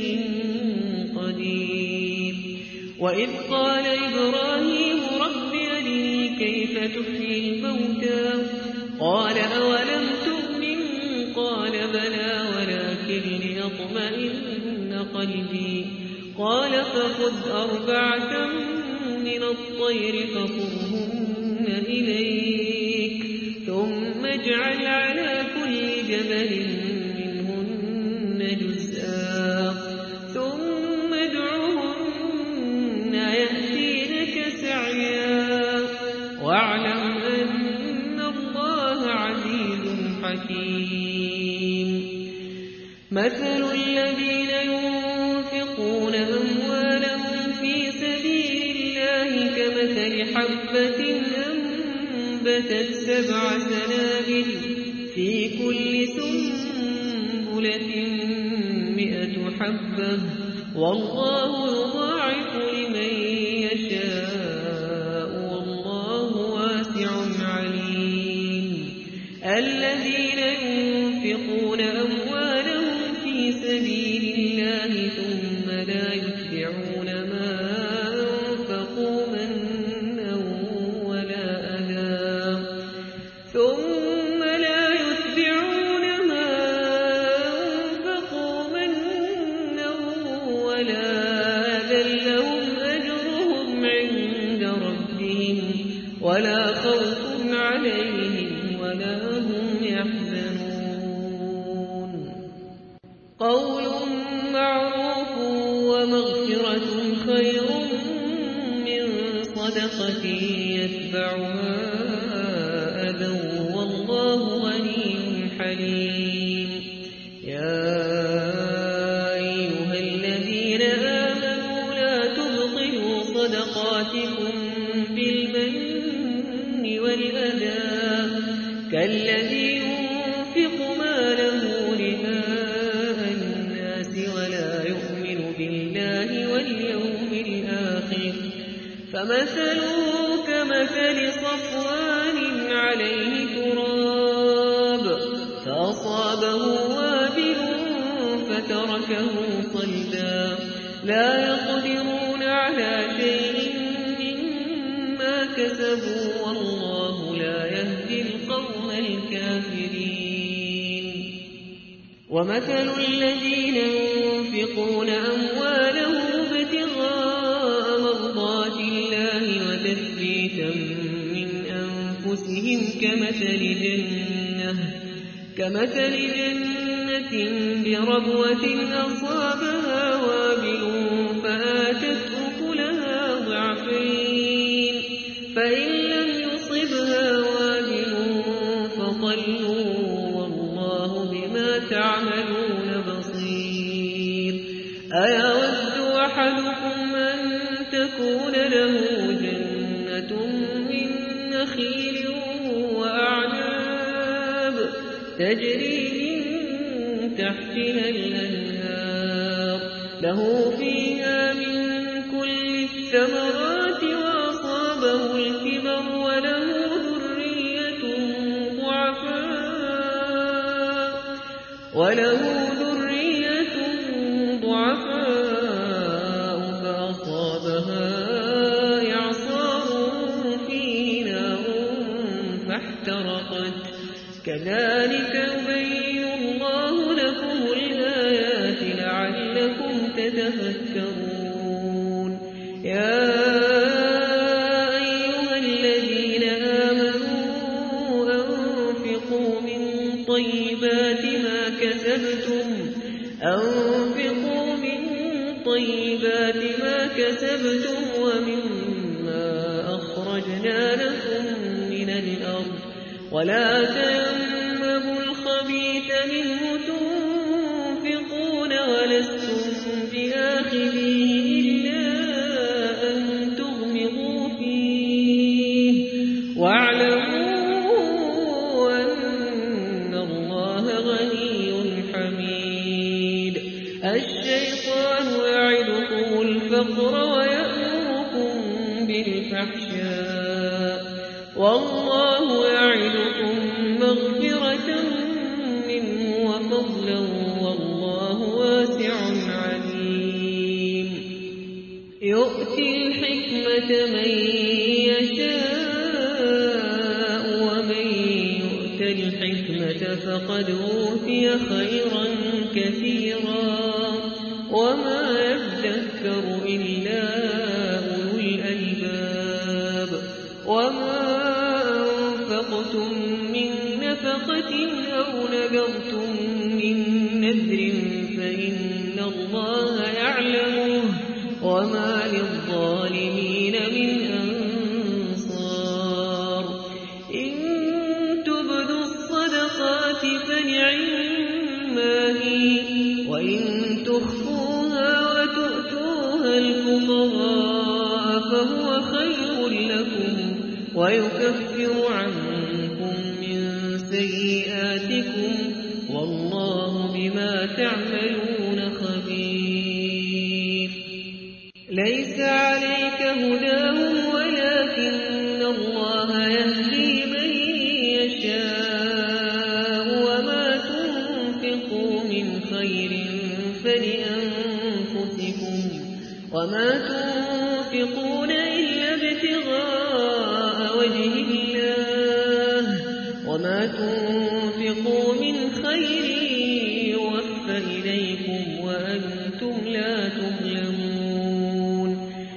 قدير وإذ قال إبراهيم رب أرني كيف تحيي الموتى قال أولم تؤمن قال بلى ولكن ليطمئن قلبي قال فخذ أربعة من الطير فصرهن إليك ثم اجعل على كل جبل منهن جزءا ثم ادعهن يأتينك سعيا واعلم أن الله عزيز حكيم مثل الذين ينفقون أموالهم في سبيل الله كمثل حبة أنبتت سبع سنابل في كل سنبلة مئة حبة والله يضاعف لمن يشاء والله واسع عليم الذين ينفقون أموالهم في سبيل الله ثم لا يتبعون ما أنفقوا منا ولا أذى ثم لا يتبعون ما أنفقوا منا ولا أذى لهم أجرهم عند ربهم ولا خوف عليهم ولا هم يحزنون قول معروف ومغفرة خير من صدقة يتبعها أذى والله غني حليم يا أيها الذين آمنوا لا تبطلوا صدقاتكم بالمن والأذى كالذي ينفق ماله رئاء الناس ولا يؤمن بالله واليوم الآخر فمثله كمثل صفوان عليه تراب فأصابه وابل فتركه صلدا لا يقدرون على شيء مما كسبوا والله لا يهدي القوم الكافرين ومثل الذين ينفقون أموالهم ابتغاء مرضات الله وتثبيتا من أنفسهم كمثل جنة كمثل جنة بربوة أصابها وابل فآتت أكلها ضعفين فإن لم يصبها وابل فطل والله بما تعملون بصير أيود أحدكم أن تكون له جنة من نخيل وأعناب تجري من تحتها الأنهار له فيها من كل الثمرات وأصابه الكبر وله ذرية ضعفاء وله ذرية ضعفاء فأصابها إعصار فيه نار فاحترقت كذلك يبين الله لكم الآيات لعلكم تتفكرون يا أيها الذين آمنوا أنفقوا من طيبات ما كسبتم أنفقوا من طيبات ما كسبتم اكتسبتم ومما أخرجنا لكم من الأرض ولا تيمموا الخبيث منه تنفقون ولستم بآخذيه إلا أن تغمضوا فيه واعلموا أن الله غني حميد. الشيطان يعدكم الفقر ويأمركم بالفحشاء والله يعدكم مغفرة منه وفضلا والله واسع عليم. يؤتي الحكمة من يشاء ومن يؤت الحكمة فقد أوتي خيرا كثيرا وما يذكر إلا أولو الألباب. وما أنفقتم من نفقة أو نذرتم من نذر فإن الله يعلمه وما للظالمين من أنصار. إن تبدوا الصدقات فنعما هي وإن تخفوها وتؤتوها الفقراء فهو خير لكم ويكفر عنكم من سيئاتكم والله بما تعملون خبير. ليس عليك هداهم ولكن الله يهدي من يشاء وما تنفقوا من خير فلأنفسكم وما تنفقون إلا ابتغاء وجه الله وما تنفقوا من خير يوفى إليكم وأنتم لا تظلمون.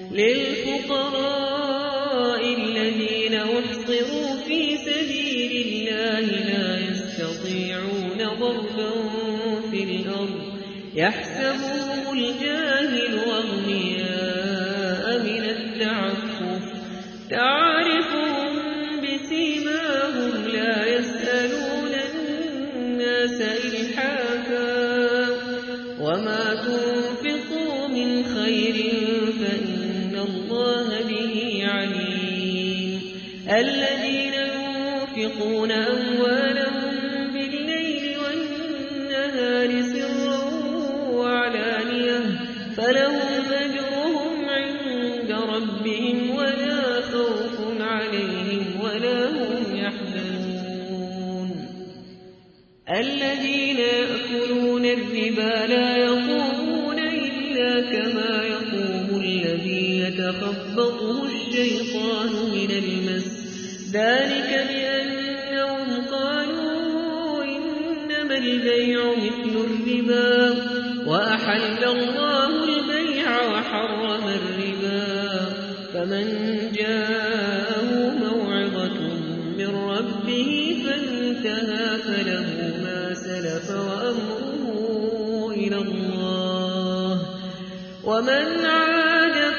للفقراء الذين أحصروا في سبيل الله لا يستطيعون ضربا في الأرض يحسبهم الجاهل أغنياء من التعفف تعرفهم بسيماهم لا يسألون الناس إلحافا وما تنفقوا من خير فإن الله به عليم. الذين ينفقون أموالهم بالليل والنهار سرا وعلانية فلهم أجرهم عند ربهم ولا خوف عليهم ولا هم يحزنون. الذين يأكلون الربا لا يقومون إلا كما يقوم الذي يتخبطه الشيطان من المس ذلك بأنهم قالوا إنما البيع مثل الربا وأحل الله البيع وحرم الربا فمن جاءه موعظة من ربه فانتهى فله ما سلف وأمره إلى الله ومن عاد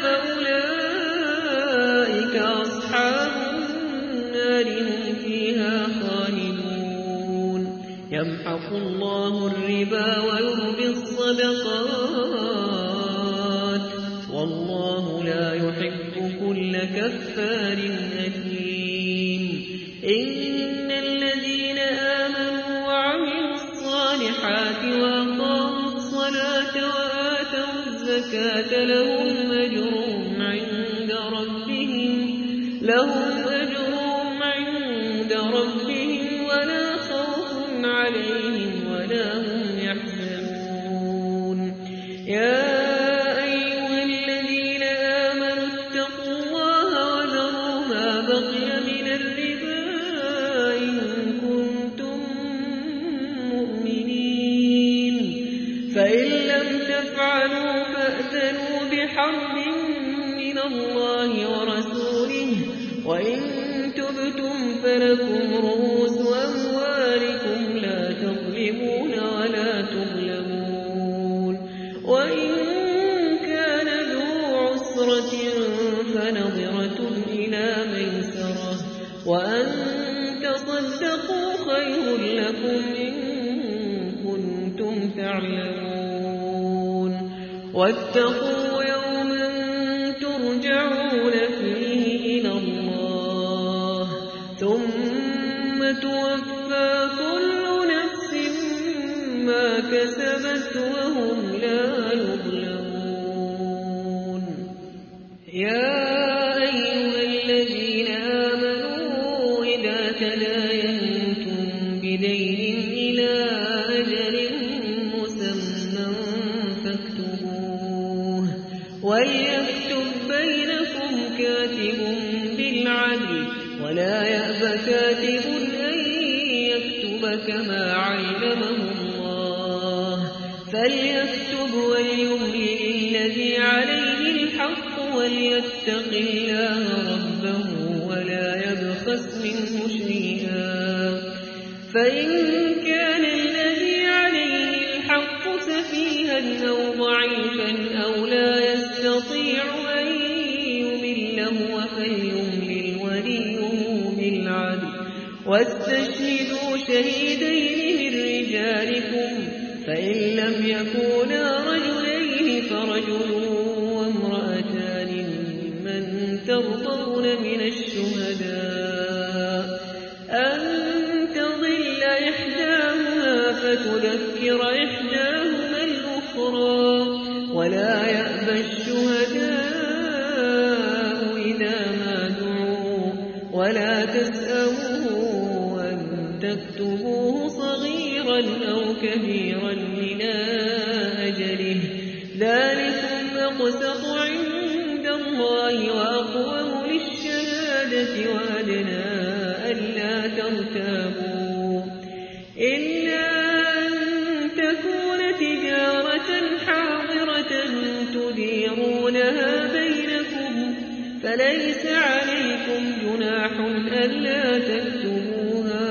فأولئك أصحاب النار هم فيها خالدون. يمحق الله الربا ويربي الصدقات والله لا يحب كل كفار أثيم. إن الذين آمنوا وعملوا الصالحات وأقاموا الصلاة وآتوا الزكاة لهم أجرهم عند ربهم لهم أجرهم عند ربهم ولا خوف عليهم ولا هم يحزنون. يا أيها الذين آمنوا اتقوا الله وذروا ما بقي من الربا إن كنتم مؤمنين فإن لم تفعلوا فأذنوا بحرب من الله ورسوله وإن تبتم فلكم رؤوس أموالكم لا تظلمون ولا تظلمون. وإن كان ذو عسرة فنظرة إلى ميسرة وأن تصدقوا خير لكم إن كنتم تعلمون واتقوا يوما ترجعون فيه إلى الله ثم توفى كل نفس ما كسبت وهم لا يظلمون. يا أيها الذين آمنوا إذا تداينتم بدين إلى أجل مسمى فاكتبوه وليكتب بينكم كاتب بالعدل ولا يأب كاتب أن يكتب كما علمه الله فليكتب وليملل الذي عليه الحق وليتق الله ربه ولا يبخس منه شيئا فإن كان الذي عليه الحق سفيها أو ضعيفا أو لا يستطيع أن يمله فليملل وليه بالعدل واستشهدوا شهيدين من رجالكم فإن لم يكونا رجلين فرجل وامرأتان ممن ترضون من الشهداء أن تضل إحداهما فتذكر إحداهما الأخرى ولا يأبى الشهداء إذا ما دعوا ولا تسأموا أن تكتبوه صغيرا أو كبيرا إلى أجله ذلكم أقسط عند الله وأقوم للشهادة وأدنى ألا ترتابوا إلا أن تكون تجارة حاضرة تديرونها بينكم فليس عليكم جناح ألا تكتبوها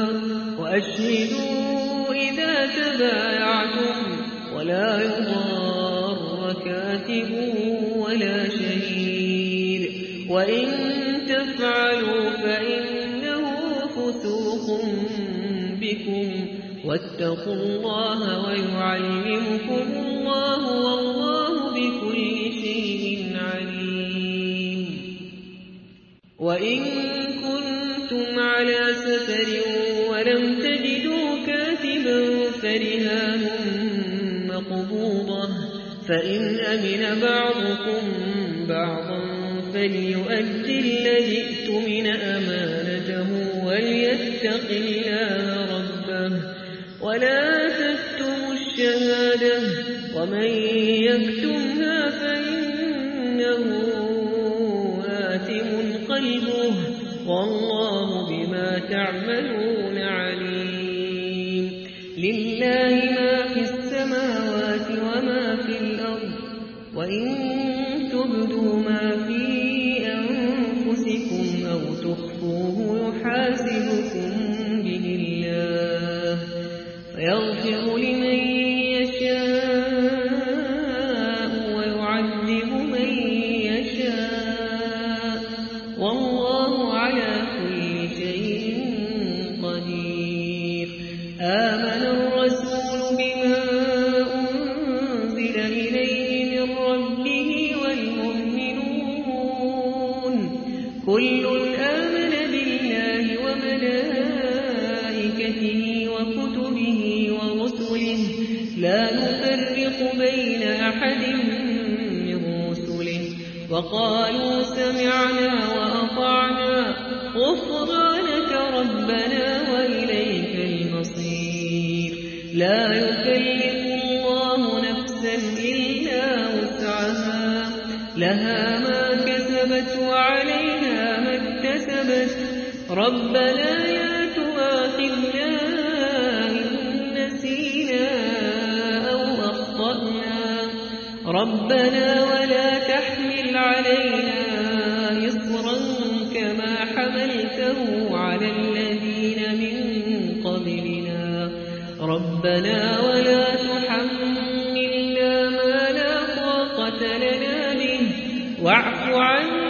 وأشهدوا إذا تبايعتم ولا يضار كاتب ولا شهيد وإن تفعلوا فإنه فسوق بكم واتقوا الله ويعلمكم الله والله بكل شيء عليم. وإن كنتم على سفر ولم تجدوا كاتبا فرهان مقبوضة فإن أمن بعضكم بعضا فليؤدي الذي اؤتمن أمانته وليتق الله ربه ولا تكتموا الشهادة ومن يكتمها فإنه آثم قلبه والله بما تعملون عليم. لله ما في السماوات وما في الأرض وإن تبدوا ما في أنفسكم أو تخفوه يحاسبكم به الله فيغفر لمن يشاء ويعذب من يشاء والله على كل شيء قدير. آمن الرسول بما أنزل إليه من ربه والمؤمنون كل آمن بالله وملائكته وكتبه ورسله لا نفرق بين أحد من رسله وقالوا سمعنا وأطعنا غفرانك ربنا وإليك المصير. لا يكلف الله نفسا إلا وسعها لها ما كسبت وعليها ما اكتسبت ربنا لا تؤاخذنا إن نسينا أو أخطأنا ربنا ولا تحمل علينا إصرا كما حملته على الذين من قبلنا ربنا ولا تحملنا ما لا طاقة لنا به واعف عنا